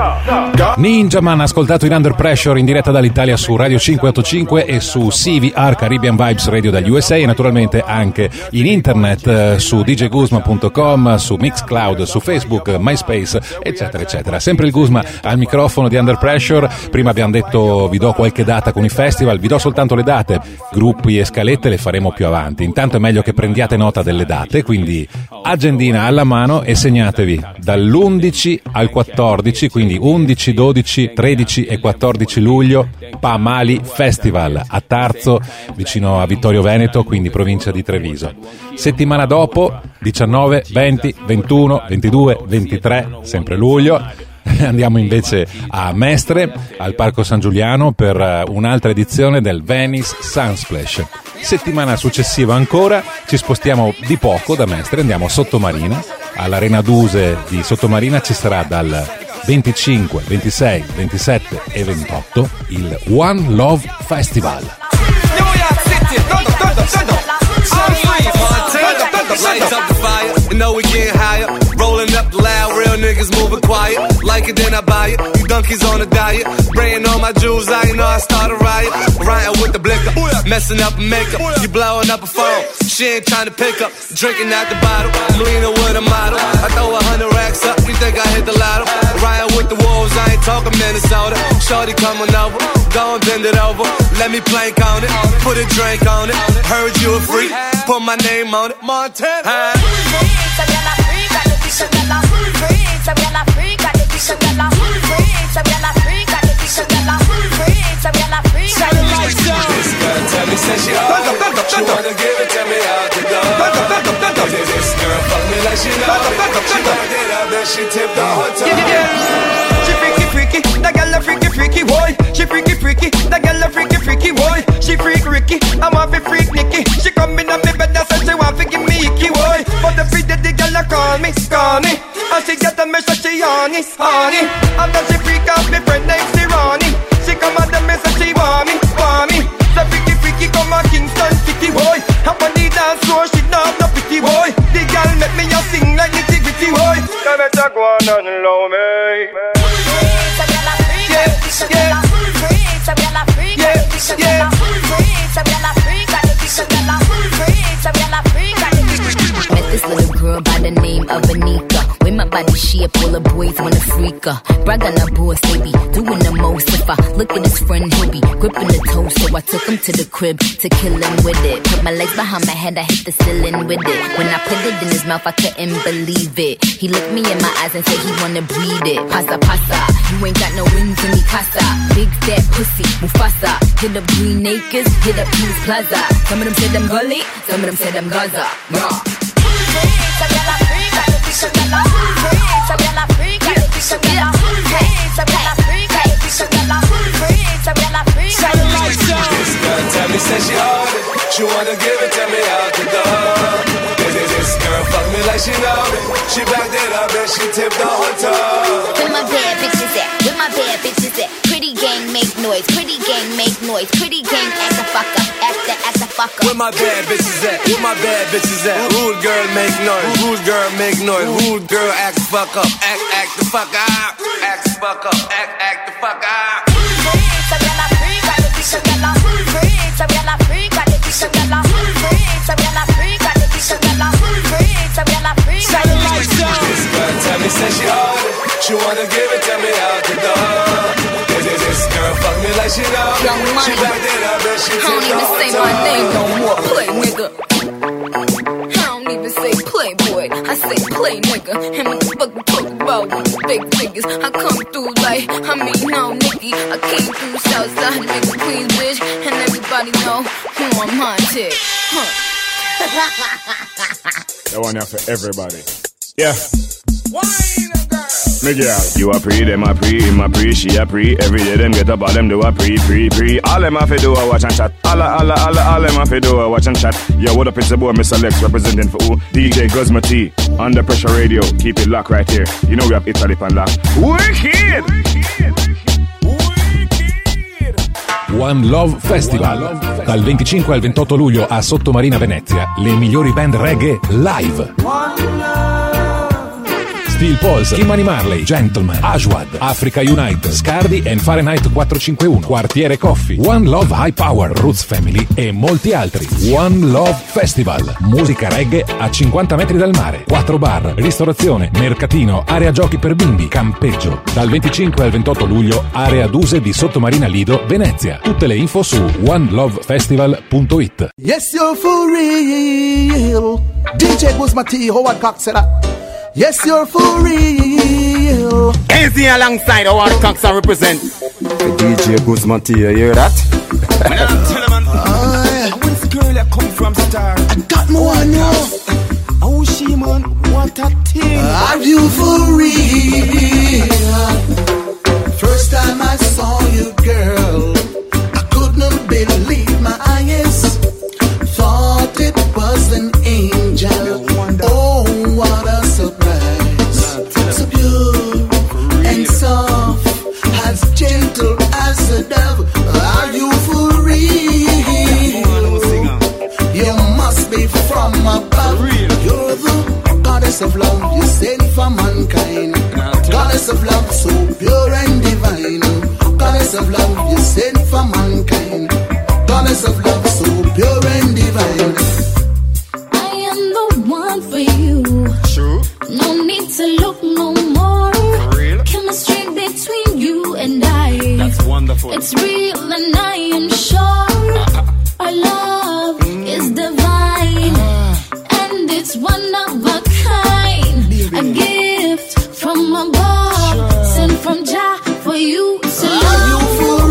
Ninja Man ascoltato in Under Pressure in diretta dall'Italia su Radio cinquecentottantacinque e su C V R Caribbean Vibes Radio dagli U S A e naturalmente anche in internet eh, su d j guzman punto com, su Mixcloud, su Facebook, MySpace eccetera eccetera. Sempre il Guzma al microfono di Under Pressure. Prima abbiamo detto vi do qualche data con i festival, vi do soltanto le date, gruppi e scalette le faremo più avanti. Intanto è meglio che prendiate nota delle date, quindi agendina alla mano e segnatevi dall'undici al quattordici, quindi undici, dodici, tredici e quattordici luglio, Pamali Festival a Tarzo, vicino a Vittorio Veneto, quindi provincia di Treviso. Settimana dopo, diciannove, venti, ventuno, ventidue, ventitré, sempre luglio, andiamo invece a Mestre, al Parco San Giuliano, per un'altra edizione del Venice Sunsplash. Settimana successiva ancora ci spostiamo di poco da Mestre, andiamo a Sottomarina, all'Arena Duse di Sottomarina ci sarà dal venticinque, ventisei, ventisette e ventotto il One Love Festival. Lights up the fire, you know we getting higher. Rolling up loud, real niggas moving quiet. Like it, then I buy it. You donkeys on a diet. Spraying on my jewels, I know I start a riot. Riding with the blicker, messing up makeup. You blowing up a phone, she ain't trying to pick up. Drinking out the bottle, I'm leaning with a model. I throw a hundred racks up, you think I hit the lotto? Riding with the wolves, I ain't talking Minnesota. Shorty coming over, go and bend it over. Let me plank on it, put a drink on it. Heard you a freak, put my name on it. Montana. Huh? This girl tell me say she hard. She wanna give it to me out the door. This girl fuck me like she know it. She backed it up and she tipped the whole time. She freaky freaky, that girl a freaky freaky boy. She freaky freaky, that girl a freaky freaky boy. She freak Ricky, I want to freak Nicky. She come in on me bed and say she want to give me icky boy. But the free the girl a call me Scrawny, and she get a message she honey, honey. And then she freak out me friend named Sirani. She come and the message she want me, want me. The freaky freaky come a Kingston City boy. Up on the dance floor she not no pity boy. The girl make me a sing like nitty gritty boy. Come and talk one and love me. Yeah, yeah. Yeah, met this little girl by the name of Anika. With my body shape, all the boys wanna freak her. Brag on her boss, they be doing the most. If I look at his friend, he'll be gripping the toe. So I took him to the crib to kill him with it. Put my legs behind my head, I hit the ceiling with it. When I put it in his mouth, I couldn't believe it. He looked me in my eyes and said he wanna breed it. Pasa, pasa, you ain't got no wings in me casa. Big fat pussy, Mufasa. Hit up Green Acres, hit up Kings Plaza. Some of them said I'm gully, some of them said I'm Gaza. Raw. This girl tell me say she hard it. She wanna give it to me out the door. This girl fuck me like she know it. She backed it up and she tipped the whole top. Where my bad bitches at? Where my bad bitches at? Pretty gang make noise, pretty gang make noise, pretty gang act the fuck up, act the act the fuck up. Where my bad bitches at? Where my bad bitches at? Rude girl make noise, rude girl make noise, rude girl act the fuck up, act act the fuck up, act the fuck up, act act the fuck up. This girl tell me say she hard it. She wanna give it to me out the door. This girl fuck me like she know it. She backed it up and she I don't tipped the even whole say top. my name no more, play nigga. I don't even say playboy, I say play nigga. And what the fuck you talking about with the big figures? I come through like, I mean no Nicky. I came through Southside to make a Queensbridge, and everybody know who I'm haunted. Huh. That one here for everybody. Yeah. Miguel. You a pre, them a pre, him a pre, she a pre. Every day them get up, all them do a pre, pre, pre. All them have to do a watch and chat. All, all, all, all them have to do a watch and chat. Yeah, what up, it's the boy, Mister Lex, representing for who? D J Guzma T, Under Pressure Radio. Keep it locked right here. You know we have Italy pan lock. Wicked! One Love Festival, dal venticinque al ventotto luglio a Sottomarina Venezia, le migliori band reggae live. Steel Pulse, Kimani Marley, Gentleman, Ashwad, Africa Unite, Scardi and Fahrenheit quattrocentocinquantuno, Quartiere Coffee, One Love High Power, Roots Family e molti altri. One Love Festival, musica reggae a cinquanta metri dal mare, quattro bar, ristorazione, mercatino, area giochi per bimbi, campeggio. Dal venticinque al ventotto luglio, area Duse di Sottomarina Lido, Venezia. Tutte le info su one love festival punto it. Yes, you're for real. D J Guzma T, Howard Cox said that. Yes, you're for real. Easy alongside Howard Cox I represent. The D J Guzma T, you hear that? Uh, Where's the girl that come from Star? I got more I know. Oh, she man, what a thing. Are you for real? First time I saw you, girl, I couldn't believe my eyes. Thought it was an angel. Oh, what a surprise. So pure and soft, as gentle as a dove. Are you for real? You must be from above. You're the goddess of love, you sent for mankind. Goddess of love, so pure and divine. Goddess of love, you sent for mankind. Goddess of love, so pure and divine. I am the one for you. True. No need to look no more. For real? Chemistry between you and I. That's wonderful. It's real and I am sure our love is divine. And it's one of a kind. A gift from above, sent from Jah for you to love. Are you for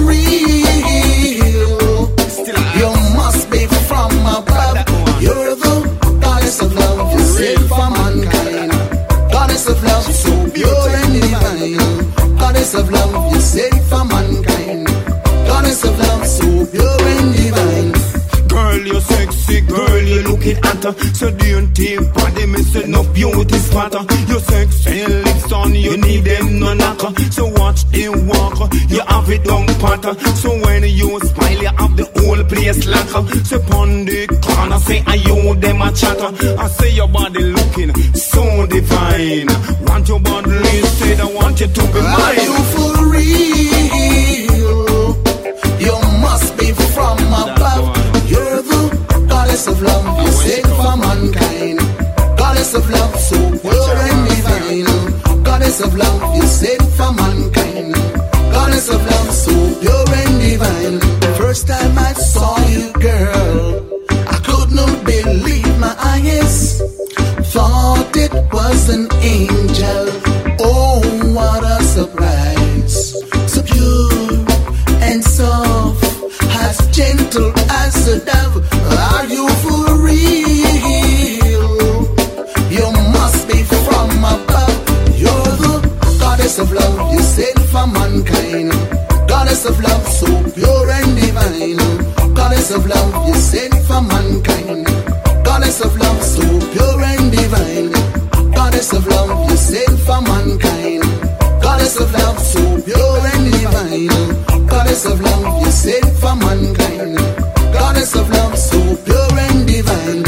real? You must be from above. You're the goddess of love, you sent for mankind. Goddess of love, so pure and divine. Goddess of love, you sent for mankind. Goddess of love, so pure and divine. Girl, you're sexy, girl, you're looking at her. So dainty body, missing no beauty spotter. Your sexy lips on, you need them no knocker. So watch them walk, you have it down patter. So when you smile, you have the whole place locker. So pon the corner, say I you them a chatter. I say your body looking so divine. Want your body said I want you to be mine. Are you for real? You must be from above. You're the goddess of love, you sent for mankind. Goddess of love, so pure and divine. Goddess of love, you sent for mankind. Goddess of love, so pure and divine. First time I saw you, girl, I couldn't believe my eyes. Thought it was an angel. Oh, what a surprise. So pure and soft, as gentle as a dove. Are you for real? You must be from above. You're the goddess of love, you sent for mankind. Goddess of love, so pure and divine. Goddess of love, you sent for mankind. Goddess of love, so pure and divine. Goddess of love, you sent for mankind. Goddess of love, so pure and divine. Goddess of love, you sent for mankind. Goddess of love, so pure and divine.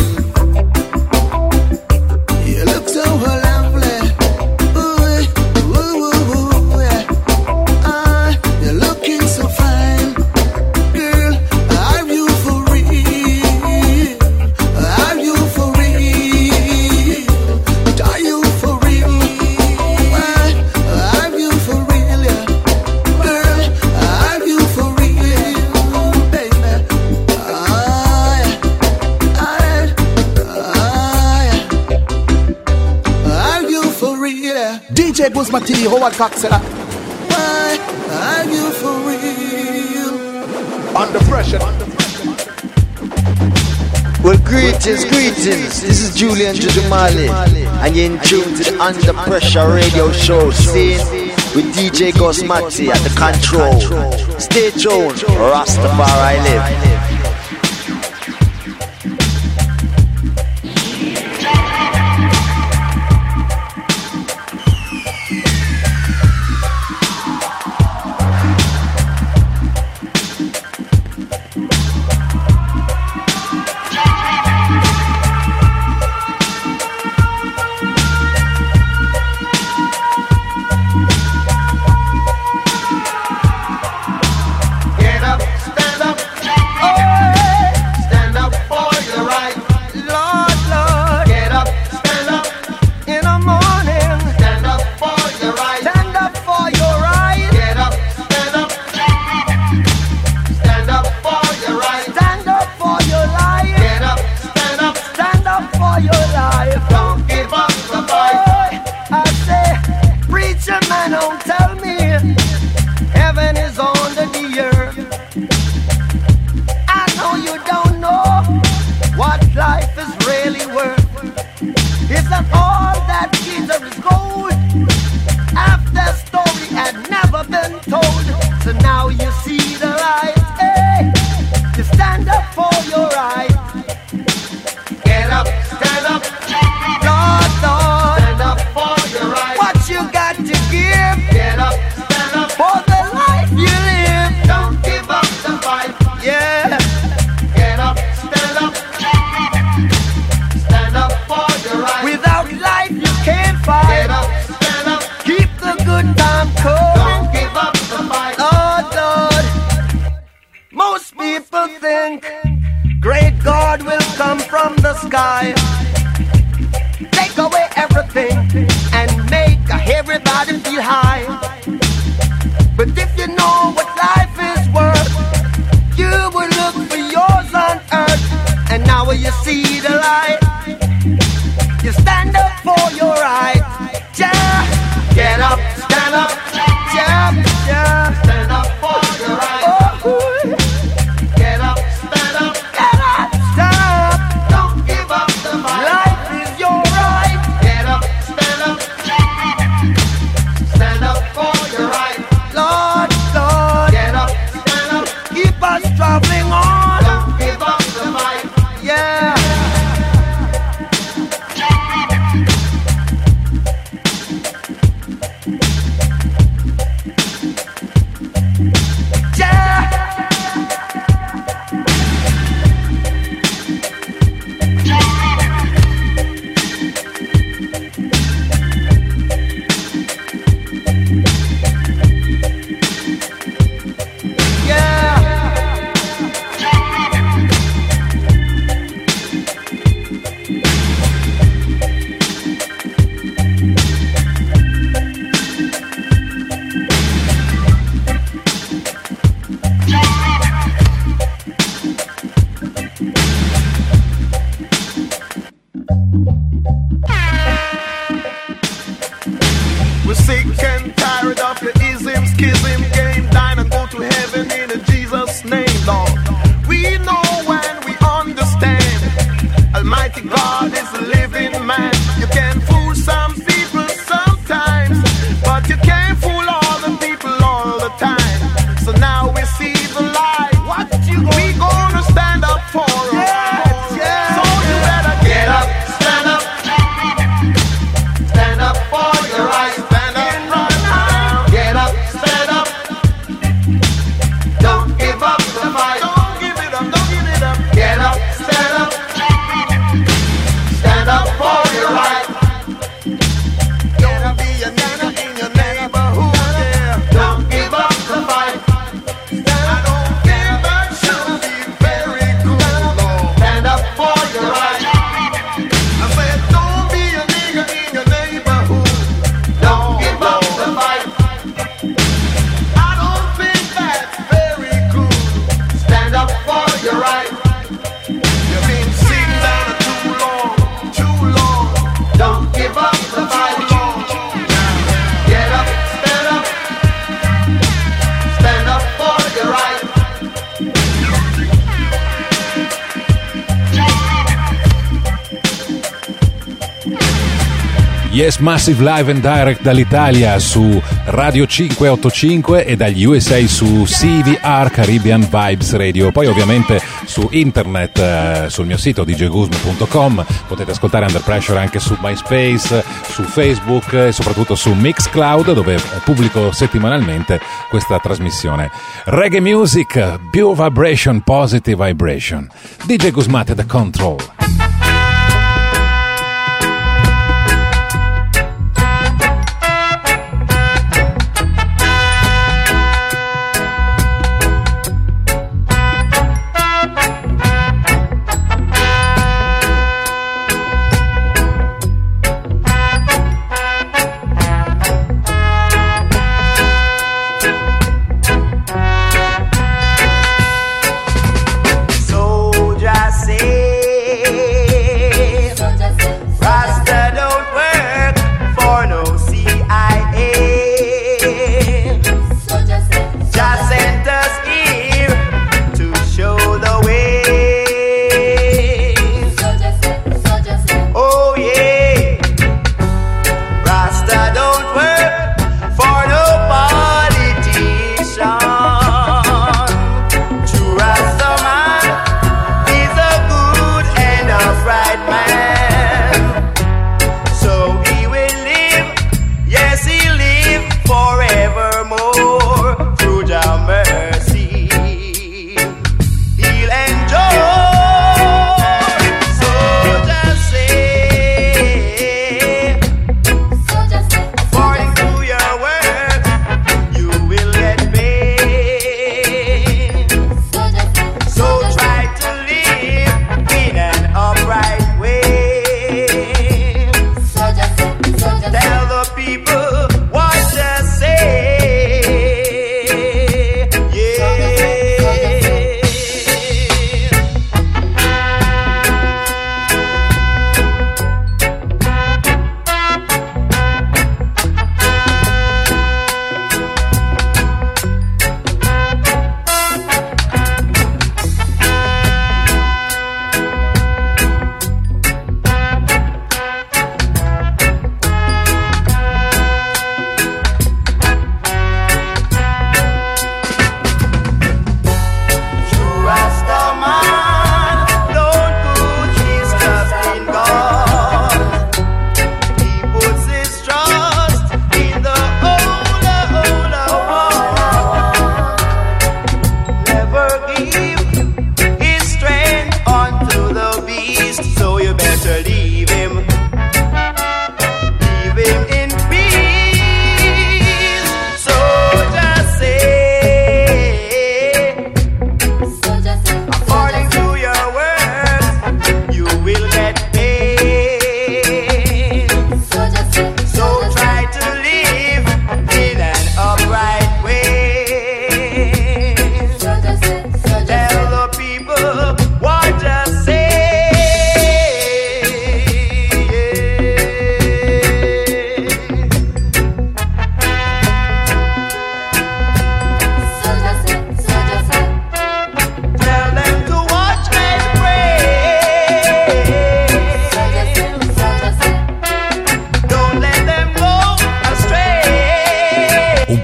You look so lovely. Ooh, ooh, ooh, ooh, yeah. Ah, you're looking so fine. Girl, are you for real? Are you for real? Are you for real? Why? Are you for real? Yeah. Girl, are you for real, baby? Ah, yeah. Ah, yeah. Are you for real? Yeah. D J Guzma T, Howard Cox said that. Why? Are you for real? Under pressure. Well, greetings, greetings. This is Julian Jujumali, and you're in tune to the Under Pressure radio show scene with D J Gosmati at the control. Stay tuned, Rastafari live. don't tell me heaven is under the earth. I know you don't know what life is really worth. It's not all that glitter is gold. After story had never been told, so now you see the light. Hey, you stand up for your right. Get up, stand up, Lord, Lord. Stand up for your right. What you got to give? Get up, stand up for the life you live. Don't give up the fight. Yeah. Get up, stand up, stand up for your right. Without life you can't fight. Get up, stand up, keep the good time cold. Don't give up the fight. Lord, Lord. Most people think great God will come from the sky, take away everything and make everybody feel high. But if you know what life is worth, you will look for yours on earth. And now you see the light, you stand up for your right. Yeah, get up, stand up. Yeah, yeah, stand up for your right. Oh, get up, stand up. Get up, stand up. Don't give up the fight. Life is your right. Get up, stand up. Stand up for your right. Lord, Lord. Get up, stand up. Keep us traveling on. Don't give up the fight. Yeah. We're sick and tired of the ism, schism game. Dine and go to heaven in a Jesus' name, Lord. We know when we understand Almighty God is a living man. You can fool some people sometimes, but you can't fool all the people all the time. So now we see the light. What you gonna we gonna stand up for? Yeah, yeah. So you better get up, stand up, stand up for your right. Stand up right now. Get up, stand up. Don't give up the fight. Don't give it up, don't give it up. Get up, stand up. Stand up for your right. Don't be a nana in your neighborhood. Yeah. Don't give up the fight. I don't care, that should be very good, Lord. Stand up for your right. I said, don't be a nigga in your neighborhood. Don't give up the fight. I don't think that's very good. Stand up for your right. You've been sitting down too long, too long. Don't give up the fight. Get up, stand up. Stand up for your right. Yes, Massive Live and Direct dall'Italia su Radio cinquecentottantacinque e dagli U S A su C V R Caribbean Vibes Radio. Poi ovviamente su internet, eh, sul mio sito d j guzman punto com potete ascoltare Under Pressure anche su MySpace, su Facebook e soprattutto su Mixcloud, dove pubblico settimanalmente questa trasmissione. Reggae music, pure vibration, positive vibration. D J Guzman at the control. Soldier say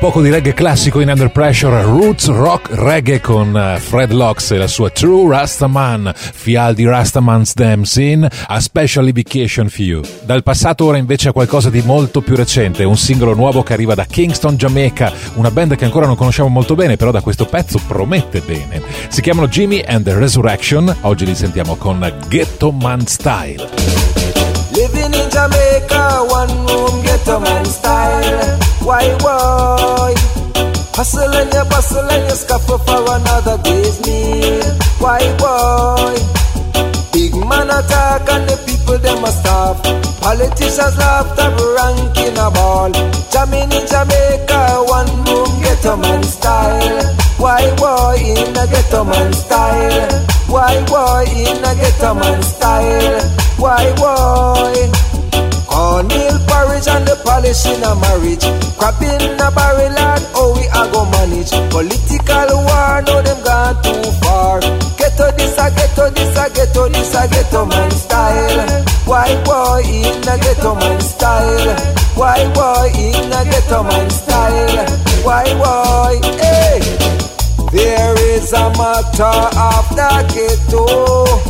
poco di reggae classico in Under Pressure, Roots Rock Reggae con Fred Locks e la sua True Rastaman, Fialdi Rastaman's Damn Sin, a special vacation for you. Dal passato ora invece a qualcosa di molto più recente, un singolo nuovo che arriva da Kingston, Jamaica, una band che ancora non conosciamo molto bene, però da questo pezzo promette bene. Si chiamano Jimmy and the Resurrection, oggi li sentiamo con Ghetto Man Style. Living in Jamaica, one room ghetto man style. Why, why? Hustle and you bustle and you scuffle for another day's meal. Why, why? Big man attack and the people them a starve. Politicians laugh at ranking a ball. Jamming in Jamaica, one room ghetto man style. Why, why? In a ghetto man style. Why, why? In a ghetto man style. Why, why? Cornmeal porridge and the polish in a marriage. Crab in a barrel and how we a go manage. Political war, no them gone too far. Ghetto this a ghetto, this a ghetto, this a ghetto man style. Why, why? In a ghetto man style. Why, why? In a ghetto man style. Why, why? Hey! There is a matter of the ghetto.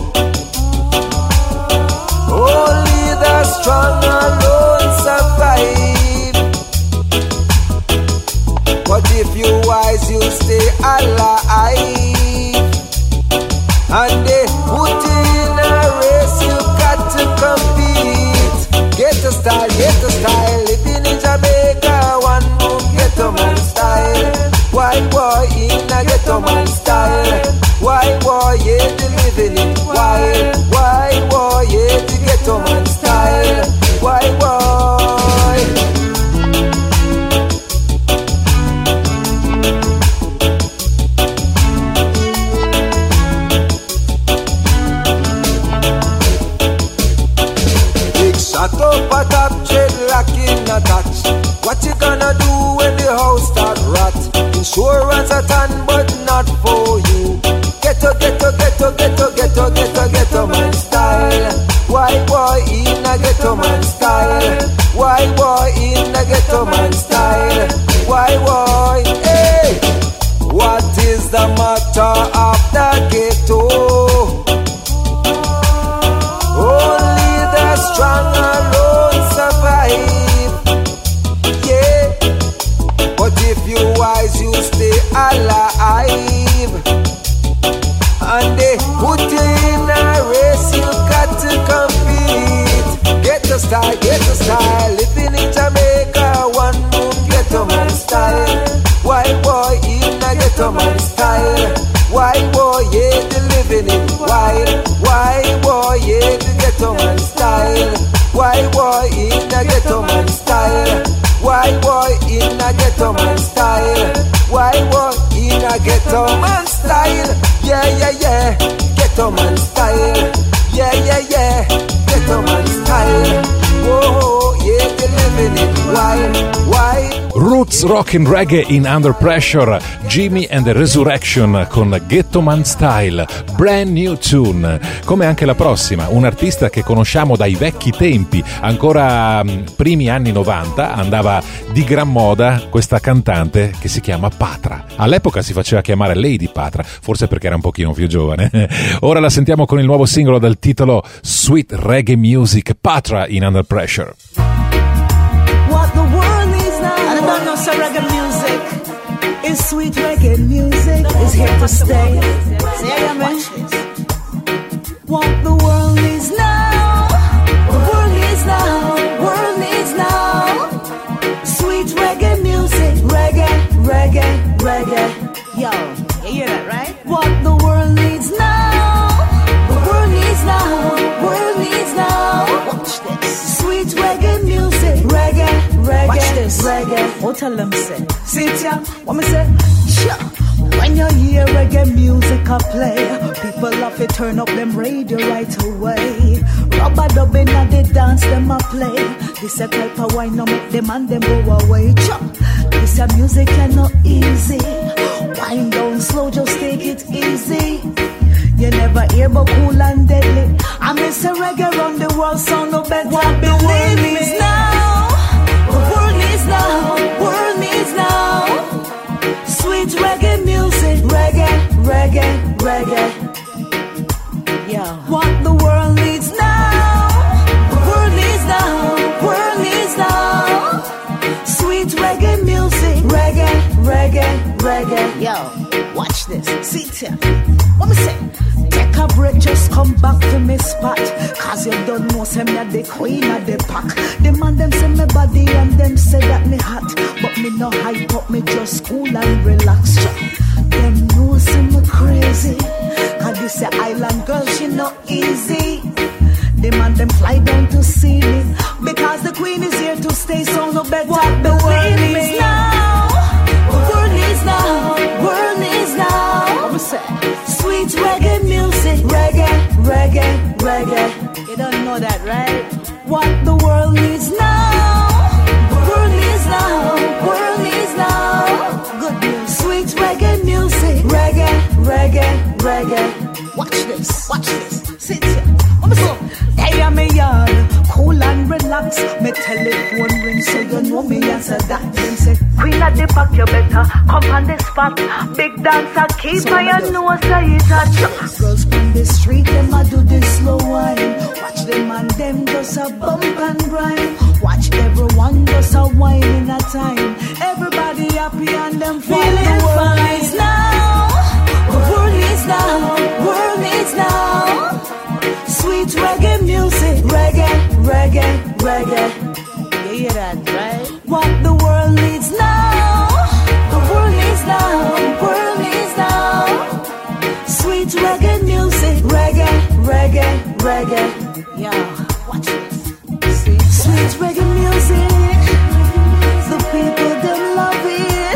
Only the strong alone survive. But if you wise, you stay alive. And they put in a race, you got to compete. Get a style, get a style. Living in Jamaica, one room ghetto man style. Why boy in a ghetto man style? Why boy, yeah, the living it wild. Why boy, yeah, the ghetto man style. Why boy? Big shot up a top, dreadlock in a touch. What you gonna do when the house start rot? Insurance a ton, but not for you. Ghetto, ghetto, ghetto, ghetto, ghetto, ghetto, ghetto man style. Why boy in a ghetto man style? Why boy in a ghetto man style? Why boy? Hey! What is the matter of the ghetto? Only the strong alone survive. Yeah. But if you wise, you stay alive. And they put you in a race, you got to compete. Get the style, get the style. Living in Jamaica, one room ghetto man style. Why boy in a ghetto man style? Why boy, yeah, the living it wild. Why boy, yeah, the ghetto man style. Why boy in a ghetto man style? Why boy in a ghetto man style? Why boy in a ghetto man style? Yeah, yeah, yeah, ghetto man style. Yeah, yeah, yeah, ghetto man style. Whoa, yeah, they living it wild, wild. Roots Rock and Reggae in Under Pressure, Jimmy and the Resurrection con Ghetto Man Style, brand new tune, come anche la prossima, un artista che conosciamo dai vecchi tempi, ancora primi anni novanta, andava di gran moda questa cantante che si chiama Patra. All'epoca si faceva chiamare Lady Patra, forse perché era un pochino più giovane. Ora la sentiamo con il nuovo singolo dal titolo Sweet Reggae Music, Patra in Under Pressure. What the world needs now, I don't know, so reggae music is sweet reggae music, is here to stay. See, man? What the world needs now, the world needs now, world needs now. Sweet reggae music, reggae, reggae, reggae. Yo, you hear that, right? What the world needs now, the world needs now, world needs now. Watch this. Sweet reggae music, reggae, reggae. Watch this, reggae. What tell them say? See it, yeah? What me say? Sure. When you hear reggae music I play, people love to turn up them radio right away. Rubber dubbing at the dance them a play. This a type of wine no make them and them go away. Chop. This a music and not easy. Wind down slow, just take it easy. You never hear but cool and deadly. I miss a reggae around the world, sound no better. What the world needs now, the world needs now, world needs now. reggae. Yo, watch this. See ya. What me say? Take a break, just come back to me spot. Cause you don't know, say me the queen of the pack. The man them say me body and them say that me hot. But me no hype up, me just cool and relax. Them know say me crazy. Cause this a island girl, she not easy. The man them fly down to see me. Because the queen is here to stay, so no better what the world needs now. The world needs now. World needs now. What say? Sweet reggae music. Reggae, reggae, reggae. You don't know that, right? What the world needs now. The world needs now. World needs now. Good news. Sweet reggae music. Reggae, reggae, reggae. Watch this. Watch this. Sit here. What me say? Hey, I'm a young, cool and relax. Me telephone ring, so you know me answer that. Them say, Queen of the pack, you better come on the spot. Big dancer, keep so my nose, say it a girls on the street, them a do the slow wine. Watch them and them just a bump and grind. Watch everyone just a wine in a time. Everybody happy and them feeling fine now. The world needs now. World needs now. Sweet reggae music, reggae, reggae, reggae. You hear that, right? What the world needs now, the world needs now, world needs now. Sweet reggae music, reggae, reggae, reggae. Yeah, watch this. See? Sweet reggae music, the people them love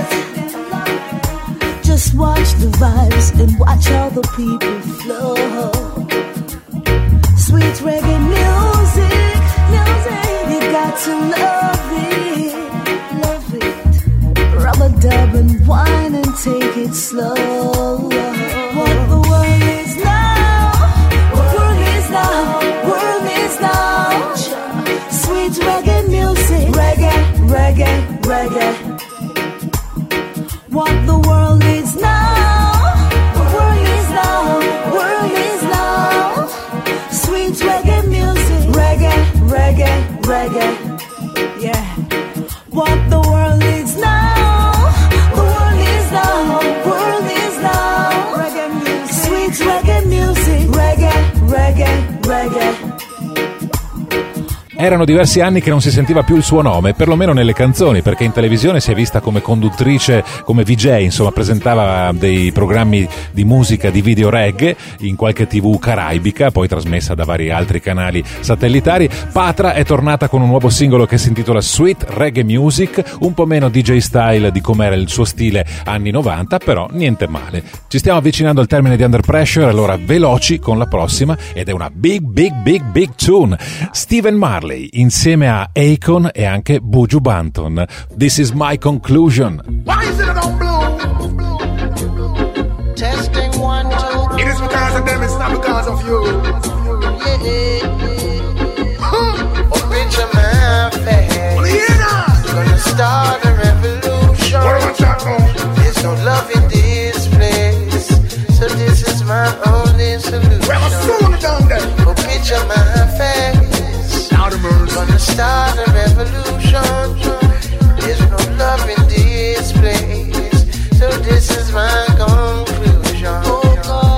it. Just watch the vibes and watch how the people flow. Sweet reggae music, music, you got to love it, love it. Rubber dub and wine and take it slow. What the world is now, the world is now, world is now. Sweet reggae music, reggae, reggae, reggae. What the world is now, the world is now, world is now. Sweet reggae music, reggae, reggae, reggae. Yeah. What the world needs now, the world needs now, world needs now. Reggae music, sweet reggae music, reggae, reggae, reggae. Erano diversi anni che non si sentiva più il suo nome, perlomeno nelle canzoni, perché in televisione si è vista come conduttrice, come V J, insomma presentava dei programmi di musica, di video reggae in qualche tivù caraibica, poi trasmessa da vari altri canali satellitari. Patra è tornata con un nuovo singolo che si intitola Sweet Reggae Music, un po' meno D J style di com'era il suo stile anni novanta, però niente male. Ci stiamo avvicinando al termine di Under Pressure, allora veloci con la prossima, ed è una big big big big tune. Stephen Marley insieme a Akon e anche Buju Banton. This is my conclusion. Why is it on blue? Testing one, two. It is because of them, it's not because of you. Yeah. Open your mouth, gonna start a revolution. What am I talking? There's no love in this place, so this is my only solution. Well, I'm soon down there. Open your mouth, gonna start a revolution. There's no love in this place, so this is my conclusion. Oh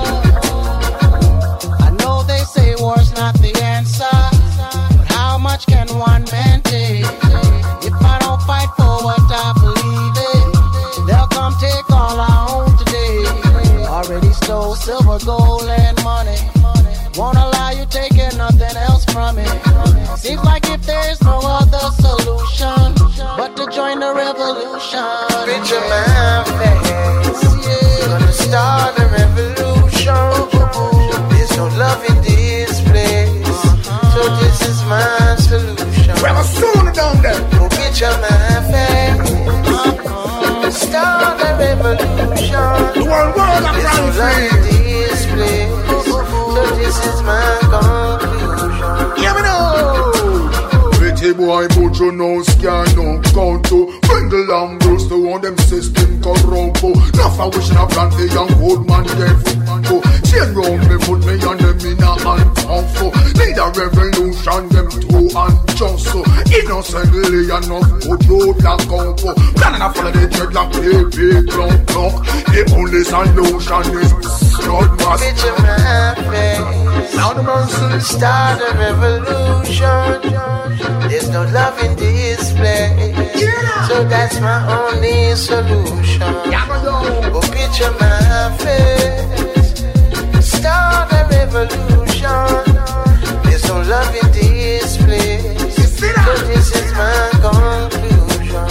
God, I know they say war's not the answer, but how much can one man take? If I don't fight for what I believe in, they'll come take all I own today. Already stole silver, gold, and money. Won't allow you taking nothing else from it. Seems like if there's no other solution but to join the revolution. Picture my face, yeah. Gonna start a revolution. There's no love in this place, so this is my solution. Well, I'm soon down there. Oh, picture my face, start a revolution. The world world I'm There's no love in this place, so this is my conclusion. Hear me now. Pretty boy, but you know, scan no count to. Bring the long girls to one them system corrupt. Enough I wish I plan the young old man there for man go. Chain round me, put me on them in a hand. tough. Need a revolution, them too unjust. Innocently enough, put roadblock up. Plan enough for the dreadlock, big, big clock, clock. The only solution is blood mass. Picture my face. Now the mercy. Start a revolution. There's no love in this place. So that's my only solution. Oh, picture my face. Start a revolution. There's no love in this place. So this is my conclusion.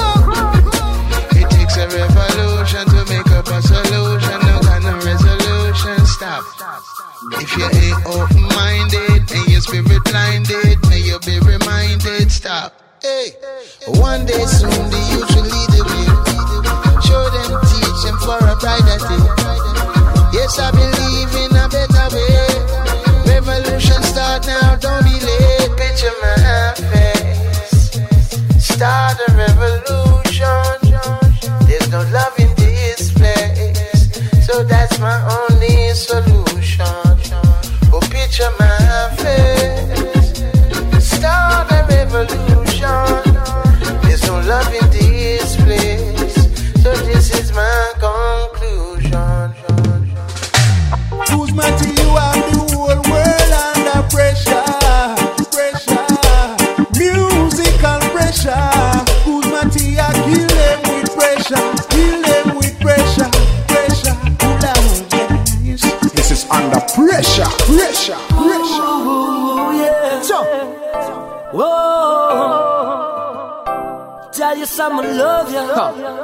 It takes a revolution to make up a solution. No kind of resolution. Stop. If you ain't open-minded and your spirit blinded, may you be reminded. Stop. Hey, one day soon the youth will lead the way. Show them, teach them for a brighter day. Yes, I believe in a better way. Revolution start now, don't be late. Picture my face. Start a revolution. There's no love in this place. So that's my only solution. Oh, picture my face. Start a revolution. There's no love in this place. So this is my conclusion. Who's man to you and the whole world under pressure? Pressure. Musical pressure. Who's man to you? Kill them with pressure. Kill them with pressure. Pressure. This is under pressure. Pressure. Pressure. Ooh, yeah. So. Whoa. Tell you someone love you. Huh.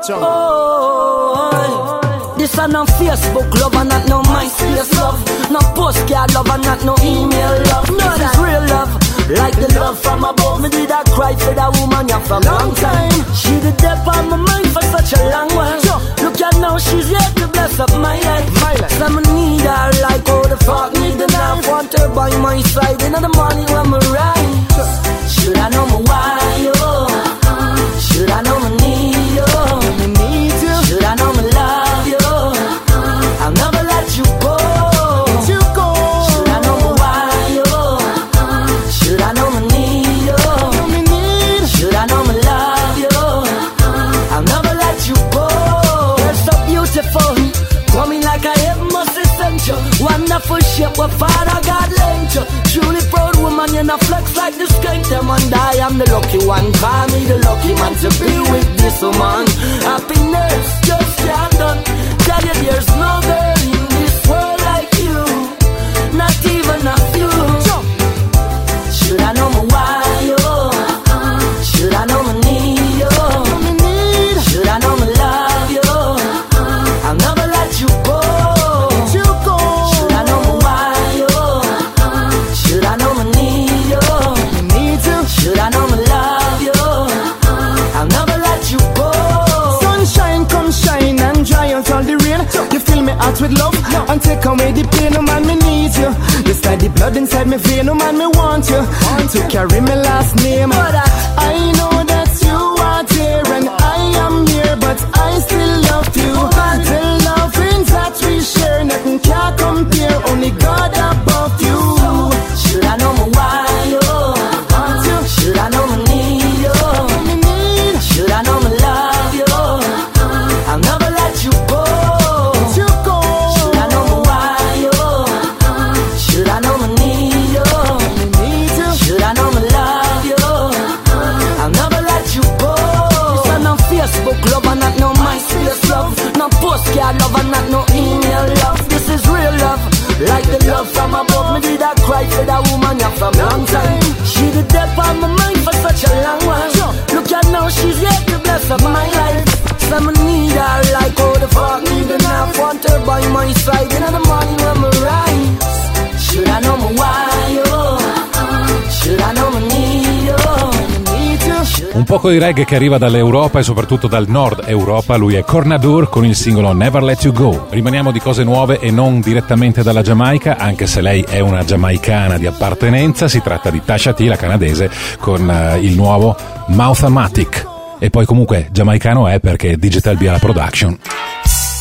Oh. This is no Facebook love and not no MySpace love. No postcard love and not no email love. No, this is real love. Like the love from above. Me did I cry for that woman yeah, from long time. She the depth on my mind for such a long while. Look at now she's yet to bless up my life. My life. Some need her like oh the fuck need the knife. Want her by my side in the morning when me rise. Should I know my why oh? Should I know my need oh? Me need you. Should I know my love you? I'll never let you go. You go. Should I know my why oh? Should I know my need oh? Me need. Should I know my love you? I'll never let you go. You're so beautiful, coming like a heaven must have sent you. Wonderful shape, what Father God lent you. Truly proud woman, you're not flex like the skank. Them and I am the lucky one. Call me the lucky man to be with this woman. Happiness just can't done. Tell you there's no girl in this world like you. Not even a few. Should I know my why oh? Should I know my need oh? Should I know my love you? I'll never let you go. Should I know my why oh? Should I know my need oh? Should I know my love you? I'll never let you go. Sunshine come shine and dry out all the rain. You fill me out with love and take away the pain. No man, me need you. You slide the blood inside me vein. No man, me want you to carry my last name. I know that you are there and I am here, but I still love you. The loving that we share, nothing can compare. Only God above you. Should I know my why oh? Should I know my need oh? Should I know my love you? I'll never let you go. Should I know my why oh? Should I know my need oh? Should I know my love you? I'll never let you go. This is no Facebook love and not no MySpace love. No postcard love and not no email love. This is real love. Like the love from above. Me did I cry for that woman yeah, from long time. She the depth on my mind for such a long while. Look at now she's yet to bless up my life. Some need her like oh the fuck need the knife. Want her by my side in the morning when me rise. Should I know my why oh? Should I know my need oh? Un poco di reggae che arriva dall'Europa e soprattutto dal nord Europa. Lui è Cornadur con il singolo Never Let You Go. Rimaniamo di cose nuove e non direttamente dalla Giamaica, anche se lei è una giamaicana di appartenenza. Si tratta di Tasha T, la canadese, con uh, il nuovo Mouthamatic. E poi comunque giamaicano è perché Digital Biala Production.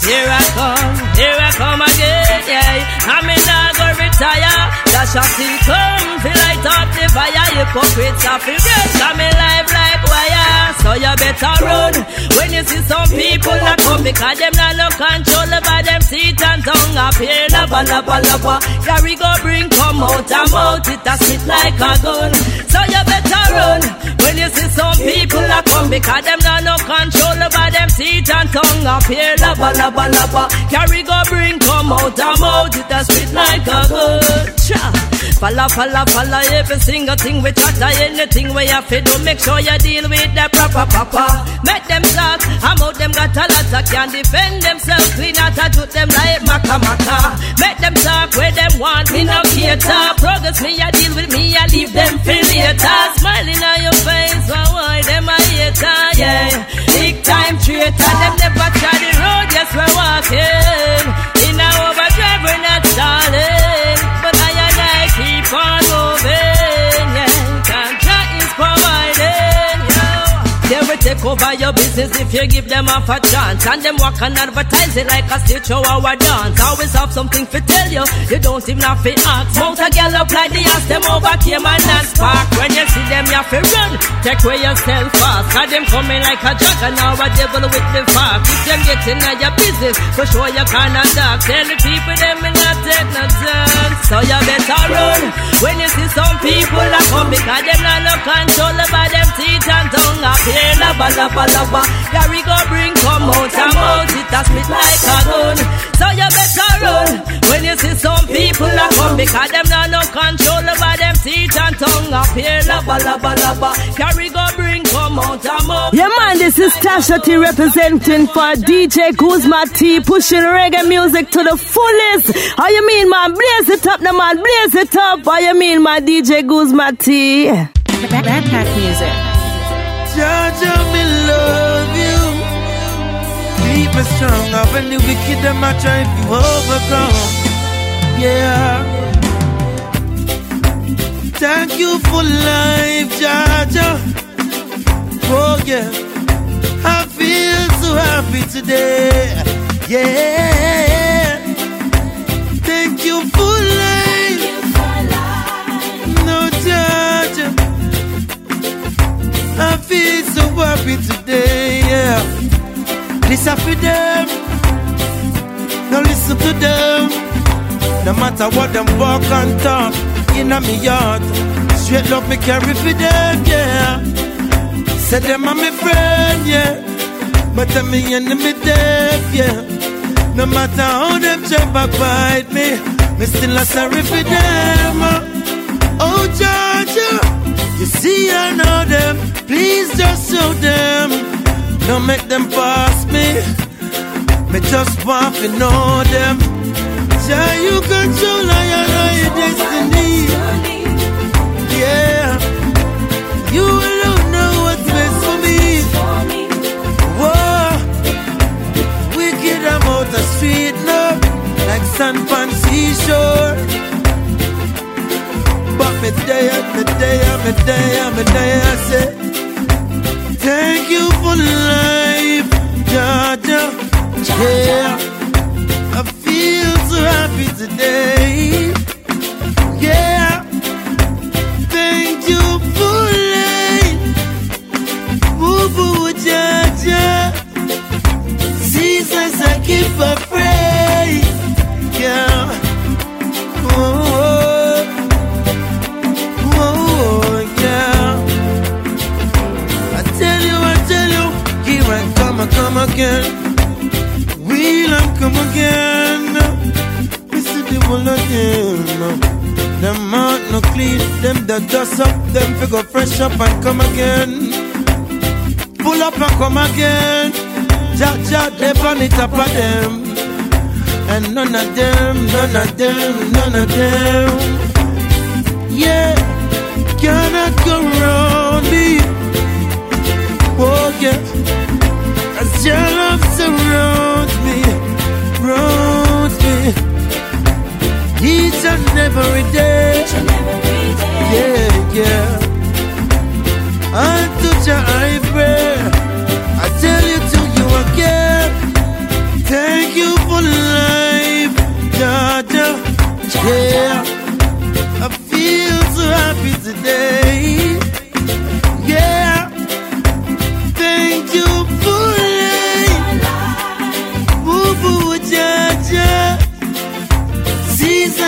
here I come, here I come again, yeah. I'm in a go retire. That shall still come, feel light up the fire. Hypocrites are feel good, come in life like wire. So you better run when you see some people that come, because them not no control over them teeth and tongue. Up here, lava, lava, lava. Carry go bring come out and mouth it a sit like a gun. So you better run when you see some people that come, because them not no control over them teeth and tongue. Up here, lava, lava, lava. Carry go bring come out and mouth it a spit like a gun. Cha. Falla, falla, falla, every single thing we chatter, anything we have to do, make sure you deal with the proper papa. Make them talk, I'm out them got a lot of can defend themselves, clean out and shoot them like maka maka. Make them talk where them want, me no cater. Progress me, I deal with me, I leave them feel later. Smiling on your face, why, why them a hater, yeah. Big time traitor, them never try the road, yes we're walking. In a overdrive, we're not stalling. But I and I keep on moving, yeah. Ganja is providing, yeah. They will take over your business if you give them half a chance. And them walk and advertise it like a stage show or a dance. Always have something to tell you, you don't even have to ask. Mount a girl up like the ass, them over came and dance park. When you see them, you have to run, take away yourself fast. Cause them coming like a dragon, now a devil with the fuck. If them get in your business, for sure you cannot talk. Tell the people them me not take no chance. So you better run when you see some people that come, because them not no control over them teeth and tongue. Up here, lava, lava, lava. Carry go bring come out and mouth it a spit like a gun. So you better run when you see some people that come, because them not no control over them teeth and tongue. Up here, lava, lava, lava. Carry go bring come out and mouth. Yeah man, this is Tasha T representing for D J Guzma T, pushing reggae music to the fullest. How you mean man, blaze it up now man, blaze it up. How you mean my D J Guzma T? Backpack music. Jaja, me love you. Keep me strong up when the wicked them are trying to overcome. Yeah. Thank you for life, Jaja. Oh yeah, I feel so happy today. Yeah. Thank you for life. No Jaja, I feel so happy today. Yeah. Listen for them, no listen to them. No matter what them walk and talk in a me yard, straight love me carry for them. Yeah. Say them are my friend, yeah, but I'm me enemy deaf, yeah. No matter how them try to bite me, me still a sorry for them. Oh Georgia, you see I know them, please just show them. Don't make them pass me, me just want to know them. Jah, you control I and your destiny. Yeah, you alone know what's best for me. Whoa, wicked I'm out the street now, like sand pan seashore. But me there, me there, me there, me there, I say thank you for life, Jaja. Yeah, I feel so happy today. Yeah, thank you for life. Boo boo, Jaja. Jesus, I keep a pray. Yeah. Oh, oh, oh, yeah. I tell you, I tell you, here I come, I come again. Will I come again? Mister the one again. Them out no clean, them that dust up, them figure fresh up and come again. Pull up and come again. Jack, jack, they on the top of them. And none of them, none of them, none of them. Yeah, cannot go around me. Oh yeah, as your love surrounds me, surrounds me. Each and every day, yeah, yeah. I touch your eye prayer, I tell you to you again. Thank you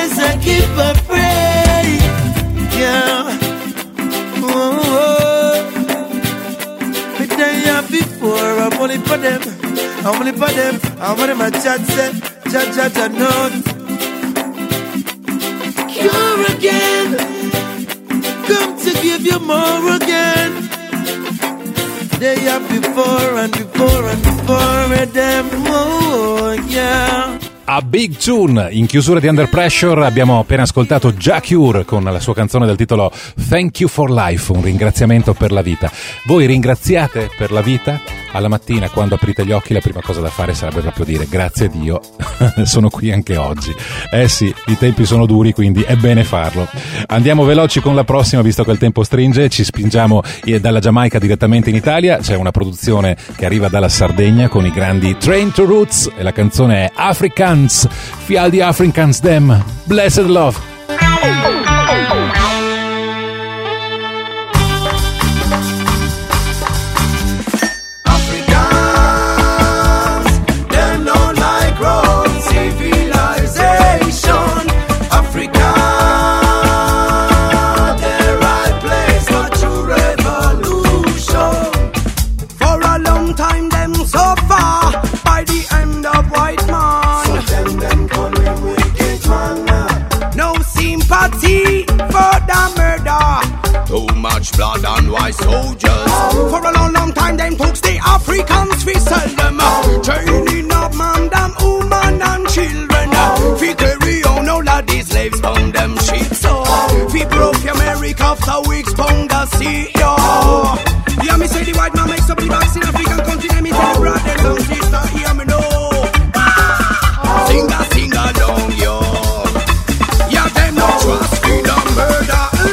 as I keep a pray. Yeah. Oh, oh. But they have before, I'm only for them. I'm only for them. I'm only my chat set. Chat, chat, chat, no. Cure again. Come to give you more again. They have before and before and before them. Oh, yeah. A Big Tune, in chiusura di Under Pressure abbiamo appena ascoltato Ja Cure con la sua canzone del titolo Thank You for Life, un ringraziamento per la vita. Voi ringraziate per la vita? Alla mattina quando aprite gli occhi la prima cosa da fare sarebbe proprio dire grazie Dio, sono qui anche oggi. Eh sì, i tempi sono duri, quindi è bene farlo. Andiamo veloci con la prossima visto che il tempo stringe, ci spingiamo dalla Giamaica direttamente in Italia, c'è una produzione che arriva dalla Sardegna con i grandi Train to Roots e la canzone è Africans, Fial di Africans Dem, Blessed Love. Too much blood and white soldiers. For a long, long time, them folks, the Africans, we sell them. Training up man, them woman and children. We carry on all of these slaves from them ships. We broke America after weeks, pound the sea. Yeah, me say the white man makes up the box in African continent. Me tell the brothers and sisters, hear me know. Sing a, sing along, yo. Yeah, them no trust, freedom, murder.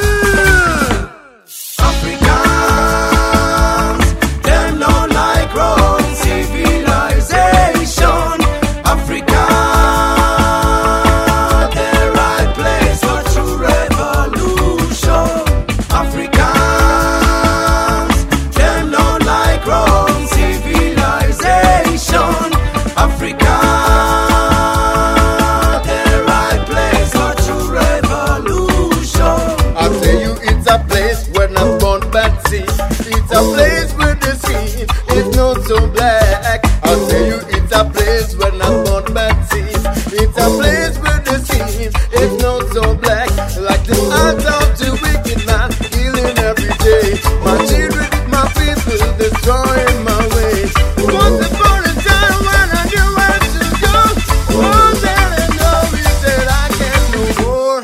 So black, I'll tell you it's a place where not born bad seeds. It's a place where the scene is not so black. Like the heart of the wicked man, killing every day. My children, my people, destroying my ways. Once upon a time when I knew where to go, one day I know he said I can't no more.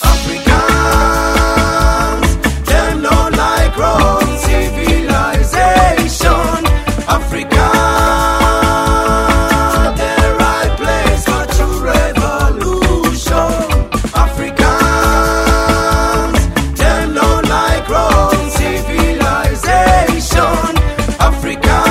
Africans, them not like wrong civilization. Africa, the right place for true revolution. Africans, them not like wrong civilization. Africa,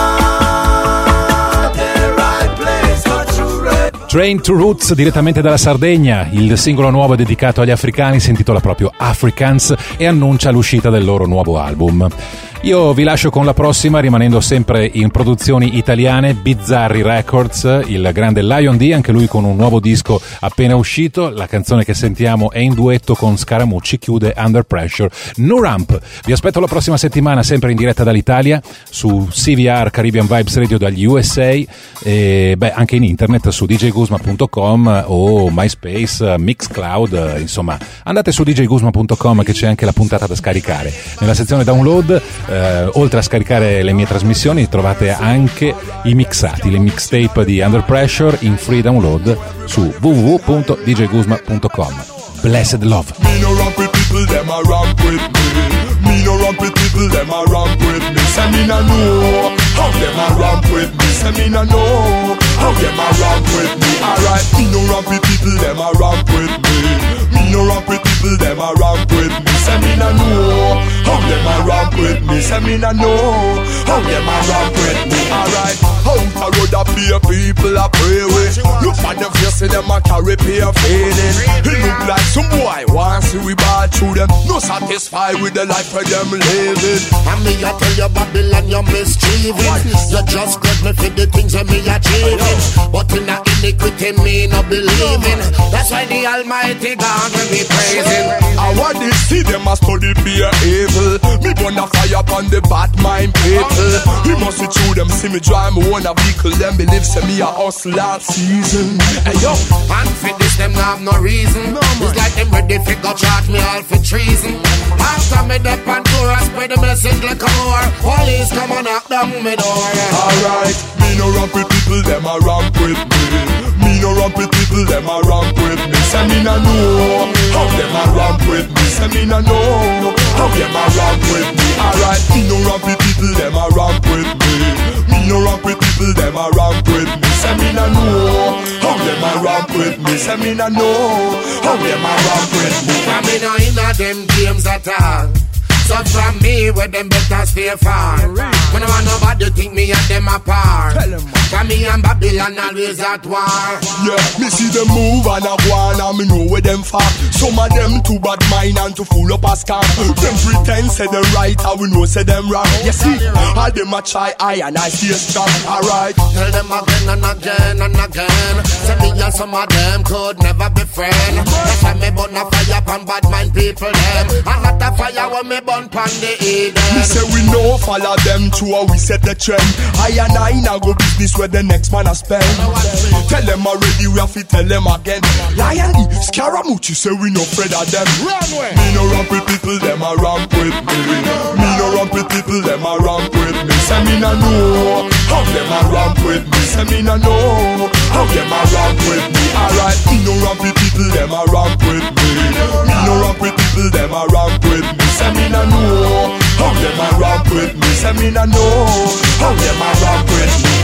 the right place for true revolution. Train to Roots direttamente dalla Sardegna, il singolo nuovo è dedicato agli africani, si intitola proprio Africans e annuncia l'uscita del loro nuovo album. Io vi lascio con la prossima rimanendo sempre in produzioni italiane, Bizzarri Records, il grande Lion D, anche lui con un nuovo disco appena uscito, la canzone che sentiamo è in duetto con Scaramucci, chiude Under Pressure, No Ramp. Vi aspetto la prossima settimana sempre in diretta dall'Italia su C V R Caribbean Vibes Radio dagli U S A e beh, anche in internet su d j guzma punto com o MySpace, Mixcloud, insomma andate su d j guzma punto com che c'è anche la puntata da scaricare. Nella sezione download Uh, oltre a scaricare le mie trasmissioni trovate anche i mixati, le mixtape di Under Pressure in free download su w w w punto d j guzma punto com. Blessed Love. Me no ramp with people, them a ramp with me. Me no ramp with people, them a ramp with me. Say me no know how them a ramp with me. Say me no know how them a ramp with me. Alright, me no ramp with people, them a ramp with me. Me no ramp with people, them a ramp with me. Say me no know how them a ramp with me. Say me no know how them a ramp with me. Alright, out a road a pay people a pray with. Look at them face, see them a carry pay feeling. It look like some boy want see we bad through them. No satisfied with the life of them living. And me a tell you Babylon you're mischievous. You just got me for the things that me achieving. But in a in iniquity me no believing. That's why the Almighty God will be praising. I want to see them a study be evil. Me burn a fire upon the bad mind people. We must see through them, see me drive me own a vehicle. Them believe say me a hustle last season. Hey yo, and for this them have no reason. No, it's like them ready to go charge me all for treason. After me the Pandora spread the message like a war. Police come and knock down me door. Alright, me no ramp with people, them a ramp with me. Me no ramp with people, them a ramp with me. Say me no know how them a ramp with me. Say me no know how them a ramp with me. Alright, me no ramp with people, them a ramp with me. Me no ramp with people, them a ramp with me. Say me no know how them a ramp with me. Say me no know how them a ramp with me. I me no inna them games at all. So from me, where them better stay far. When I want nobody think me and them apart. From me and Babylon always at war. Yeah, me see them move and a go on and me know where them far. Some of them too bad mind and to fool up a scam. Them pretend say them right and we know say them wrong. You see, all them a try I and I stay strong. Alright. Tell them again and again and again. Say me and some of them could never be friends. That's why me burn a fire upon bad mind people them. And not a fire when me burn. Me say we know follow them to how we set the trend. I and I now go business where the next man a spend. Tell them already, we have to tell them again. Lion E, Scaramucci say we no afraid of them. Me no ramp with people, them a ramp with me. Me no ramp with people, them a ramp with me. Say me no know how them a ramp with me. Say me no know how them a ramp with me. Alright, me no ramp with people, them a ramp with me. Me no ramp with people, them a ramp with me. Say me no know how them a ramp with me. Say me no know how them a ramp with me.